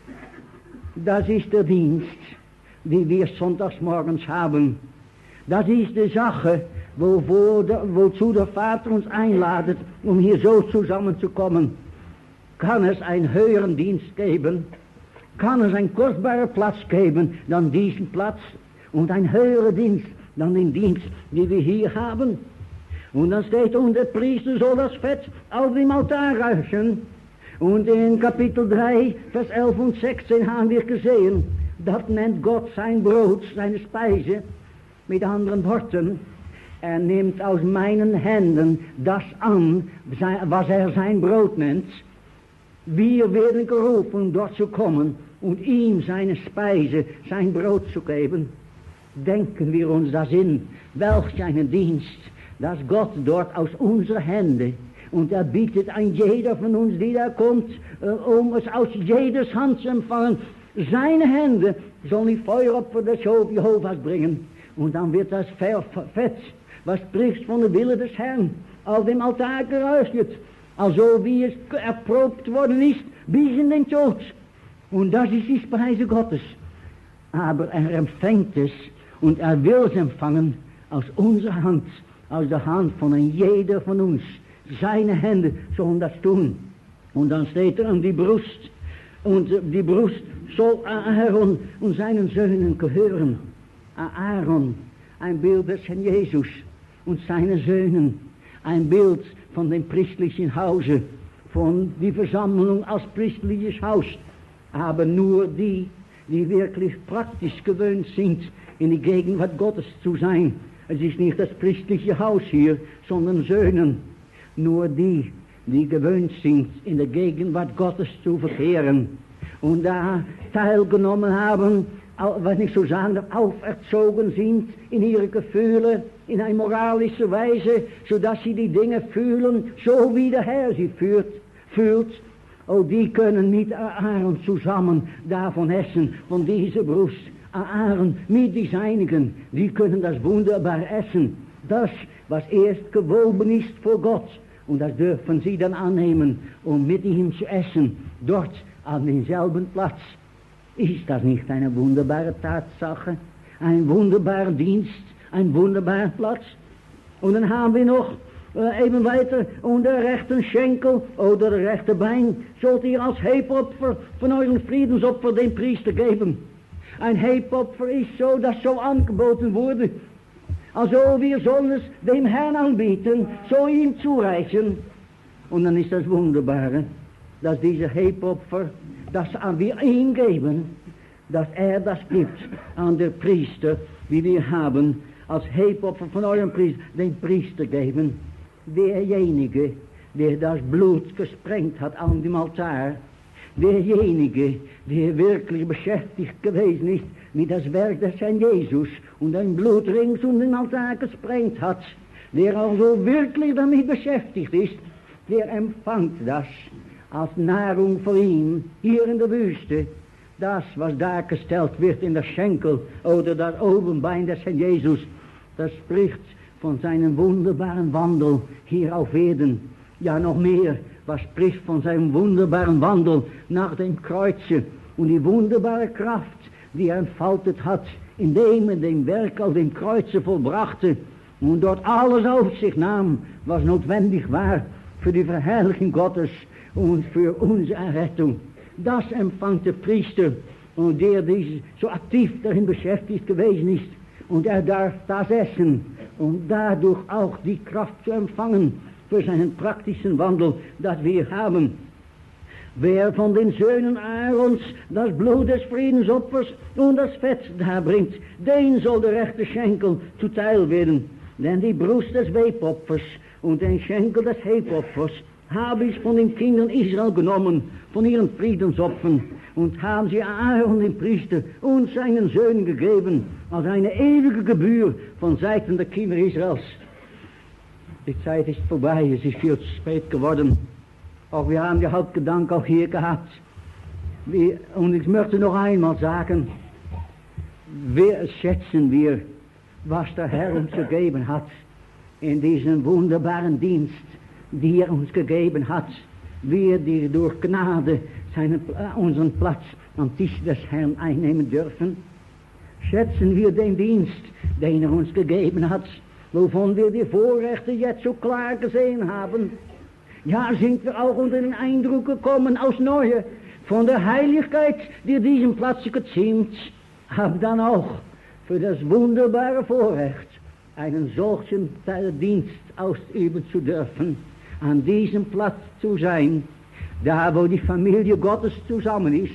das ist der Dienst, die wir sonntags morgens haben. Das ist die Sache, wozu der Vater uns einladet, um hier so zusammenzukommen. Kann es einen höheren Dienst geben? Kann es einen kostbaren Platz geben, dann diesen Platz? Und ein höherer Dienst, dann den Dienst, den wir hier haben? Und dann steht, und der Priester soll das Fett auf dem Altar räuchern. Und in Kapitel 3, Vers 11 und 16 haben wir gesehen, das nennt Gott sein Brot, seine Speise. Mit anderen Worten, er nimmt aus meinen Händen das an, was er sein Brot nennt. Wir werden gerufen, dort zu kommen und ihm seine Speise, sein Brot zu geben. Denken wir uns das in, welch einen Dienst, dass Gott dort aus unseren Händen, und er bietet an jeder von uns, die da kommt, um es aus jedes Hand zu empfangen, seine Hände sollen die Feueropfer des Jehovas bringen. Und dann wird das Fett, was spricht von der Wille des Herrn, auf dem Altar geräuchert, also wie es erprobt worden ist, bis in den Tod. Und das ist die Speise Gottes. Aber er empfängt es und er will es empfangen aus unserer Hand, aus der Hand von jeder von uns. Seine Hände sollen das tun. Und dann steht er an die Brust. Und die Brust soll Aaron und seinen Söhnen gehören. Aaron, ein Bild des Herrn Jesus, und seine Söhnen, ein Bild von dem priestlichen Hause, von die Versammlung als priestliches Haus. Aber nur die wirklich praktisch gewöhnt sind, in die Gegenwart Gottes zu sein. Es ist nicht das priestliche Haus hier, sondern Söhnen. Nur die gewöhnt sind, in der Gegenwart Gottes zu verkehren und da teilgenommen haben, was ich so sagen darf, auferzogen sind in ihre Gefühle, in eine moralische Weise, sodass sie die Dinge fühlen, so wie der Herr sie fühlt. Oh, die können mit Aaron zusammen davon essen, von dieser Brust. Aaron mit die Seinigen, die können das wunderbar essen. Das, was erst gewoben ist vor Gott. Und das dürfen sie dann annehmen, um mit ihm zu essen, dort an denselben Platz. Ist das nicht eine wunderbare Tatsache? Ein wunderbarer Dienst, ein wunderbarer Platz? Und dann haben wir noch eben weiter, und der rechten Schenkel oder der rechte Bein sollt ihr als Hebopfer von euren Friedensopfer dem Priester geben. Ein Hebopfer ist so, das so angeboten wurde. Also wir sollen es dem Herrn anbieten, so ihm zureichen. Und dann ist das Wunderbare, dass dieser Hebopfer, das wir ihm geben, dass er das gibt an der Priester, wie wir haben, als Hebopfer von eurem Priester, den Priester geben. Derjenige, der das Blut gesprengt hat an dem Altar, derjenige, der wirklich beschäftigt gewesen ist mit das Werk des Herrn Jesus und ein Blut rings um den Altar gesprengt hat, der also wirklich damit beschäftigt ist, der empfängt das als Nahrung für ihn hier in der Wüste. Das, was dargestellt wird in der Schenkel oder das Obenbein des Herrn Jesus, das spricht von seinem wunderbaren Wandel hier auf Erden. Ja, noch mehr, was spricht von seinem wunderbaren Wandel nach dem Kreuze und die wunderbare Kraft, die er entfaltet hat, indem er den Werk auf dem Kreuze vollbrachte und dort alles auf sich nahm, was notwendig war für die Verherrlichung Gottes und für unsere Errettung. Das empfängt der Priester, und der so aktiv darin beschäftigt gewesen ist, und er darf das essen und dadurch auch die Kraft zu empfangen für seinen praktischen Wandel, das wir haben. Wer von den Söhnen Aarons das Blut des Friedensopfers und das Fett darbringt, den soll der rechte Schenkel zuteil werden. Denn die Brust des Webopfers und den Schenkel des Hebopfers habe ich von den Kindern Israel genommen, von ihren Friedensopfern, und haben sie Aaron, den Priester, und seinen Söhnen gegeben, als eine ewige Gebühr von Seiten der Kinder Israels. Die Zeit ist vorbei, es ist viel zu spät geworden. Auch wir haben den Hauptgedanke auch hier gehabt. Und ich möchte noch einmal sagen, schätzen wir, was der Herr uns gegeben hat in diesem wunderbaren Dienst, die uns gegeben hat, wir, die durch Gnade unseren Platz am Tisch des Herrn einnehmen dürfen? Schätzen wir den Dienst, den uns gegeben hat, wovon wir die Vorrechte jetzt so klar gesehen haben? Ja, sind wir auch unter den Eindruck gekommen aus Neue von der Heiligkeit, die diesem Platz geziemt, hab dann auch für das wunderbare Vorrecht, einen solchen Dienst ausüben zu dürfen, an diesem Platz zu sein, da wo die Familie Gottes zusammen ist,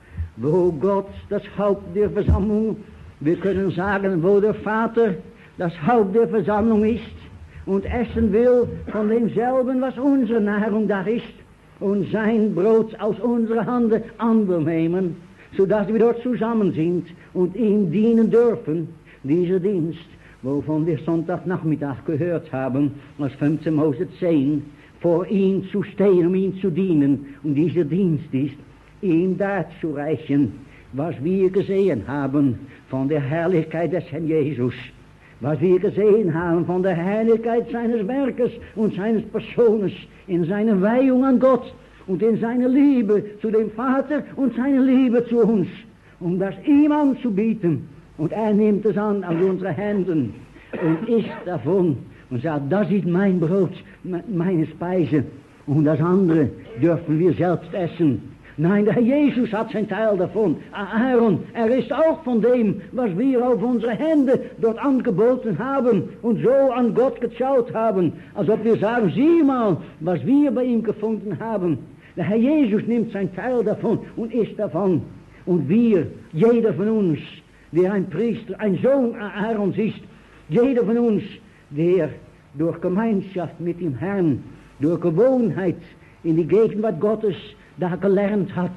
wo Gott das Haupt der Versammlung, wir können sagen, wo der Vater das Haupt der Versammlung ist und essen will von demselben, was unsere Nahrung da ist, und sein Brot aus unserer Hand annehmen, sodass wir dort zusammen sind und ihm dienen dürfen. Dieser Dienst, wovon wir Sonntagnachmittag gehört haben, aus 15 Mose 10, vor ihm zu stehen, um ihn zu dienen. Und dieser Dienst ist, ihm darzureichen, was wir gesehen haben von der Herrlichkeit des Herrn Jesus, was wir gesehen haben von der Herrlichkeit seines Werkes und seines Persones, in seiner Weihung an Gott und in seiner Liebe zu dem Vater und seine Liebe zu uns, um das ihm anzubieten. Und er nimmt es an aus unseren Händen und isst davon und sagt, das ist mein Brot, meine Speise, und das andere dürfen wir selbst essen. Nein, der Herr Jesus hat sein Teil davon. Aaron, er ist auch von dem, was wir auf unsere Hände dort angeboten haben und so an Gott geschaut haben, als ob wir sagen, sieh mal, was wir bei ihm gefunden haben. Der Herr Jesus nimmt sein Teil davon und isst davon. Und wir, jeder von uns, der ein Priester, ein Sohn Aarons ist, jeder von uns, der durch Gemeinschaft mit dem Herrn, durch Gewohnheit in die Gegenwart Gottes da gelernt hat,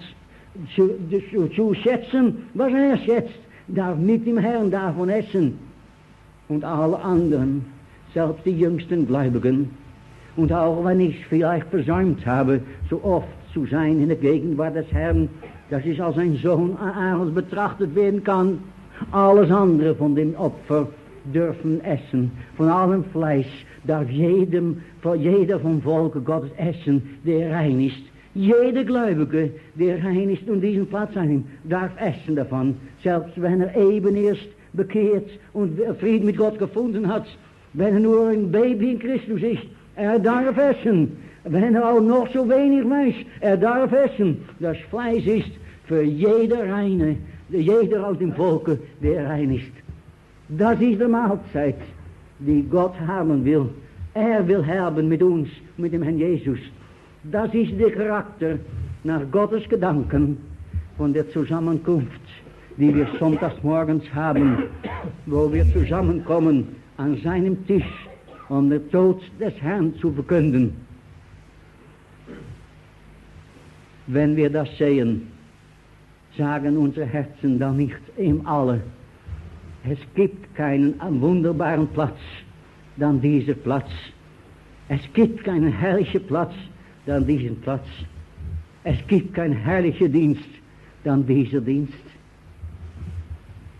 zu schätzen, was er schätzt, darf mit dem Herrn davon essen. Und alle anderen, selbst die jüngsten Gläubigen, und auch wenn ich vielleicht versäumt habe, so oft zu sein in der Gegenwart des Herrn, dass ich als ein Sohn Aarons betrachtet werden kann, alles andere von dem Opfer dürfen essen. Von allem Fleisch darf jeder vom Volke Gottes essen, der rein ist. Jeder Gläubige, der rein ist und diesen Platz einnimmt, darf essen davon, selbst wenn er eben erst bekehrt und Frieden mit Gott gefunden hat, wenn er nur ein Baby in Christus ist, er darf essen. Wenn er auch noch so wenig weiß, er darf essen. Das Fleisch ist für jeder reine, jeder aus dem Volke, der rein ist. Das ist die Mahlzeit, die Gott haben will. Er will haben mit uns, mit dem Herrn Jesus. Das ist der Charakter nach Gottes Gedanken von der Zusammenkunft, die wir sonntags morgens haben, wo wir zusammenkommen an seinem Tisch, um den Tod des Herrn zu verkünden. Wenn wir das sehen, sagen unsere Herzen dann nicht ihm alle, es gibt keinen wunderbaren Platz dann dieser Platz. Es gibt keinen herrlichen Platz dann diesen Platz. Es gibt keinen herrlichen Dienst dann dieser Dienst.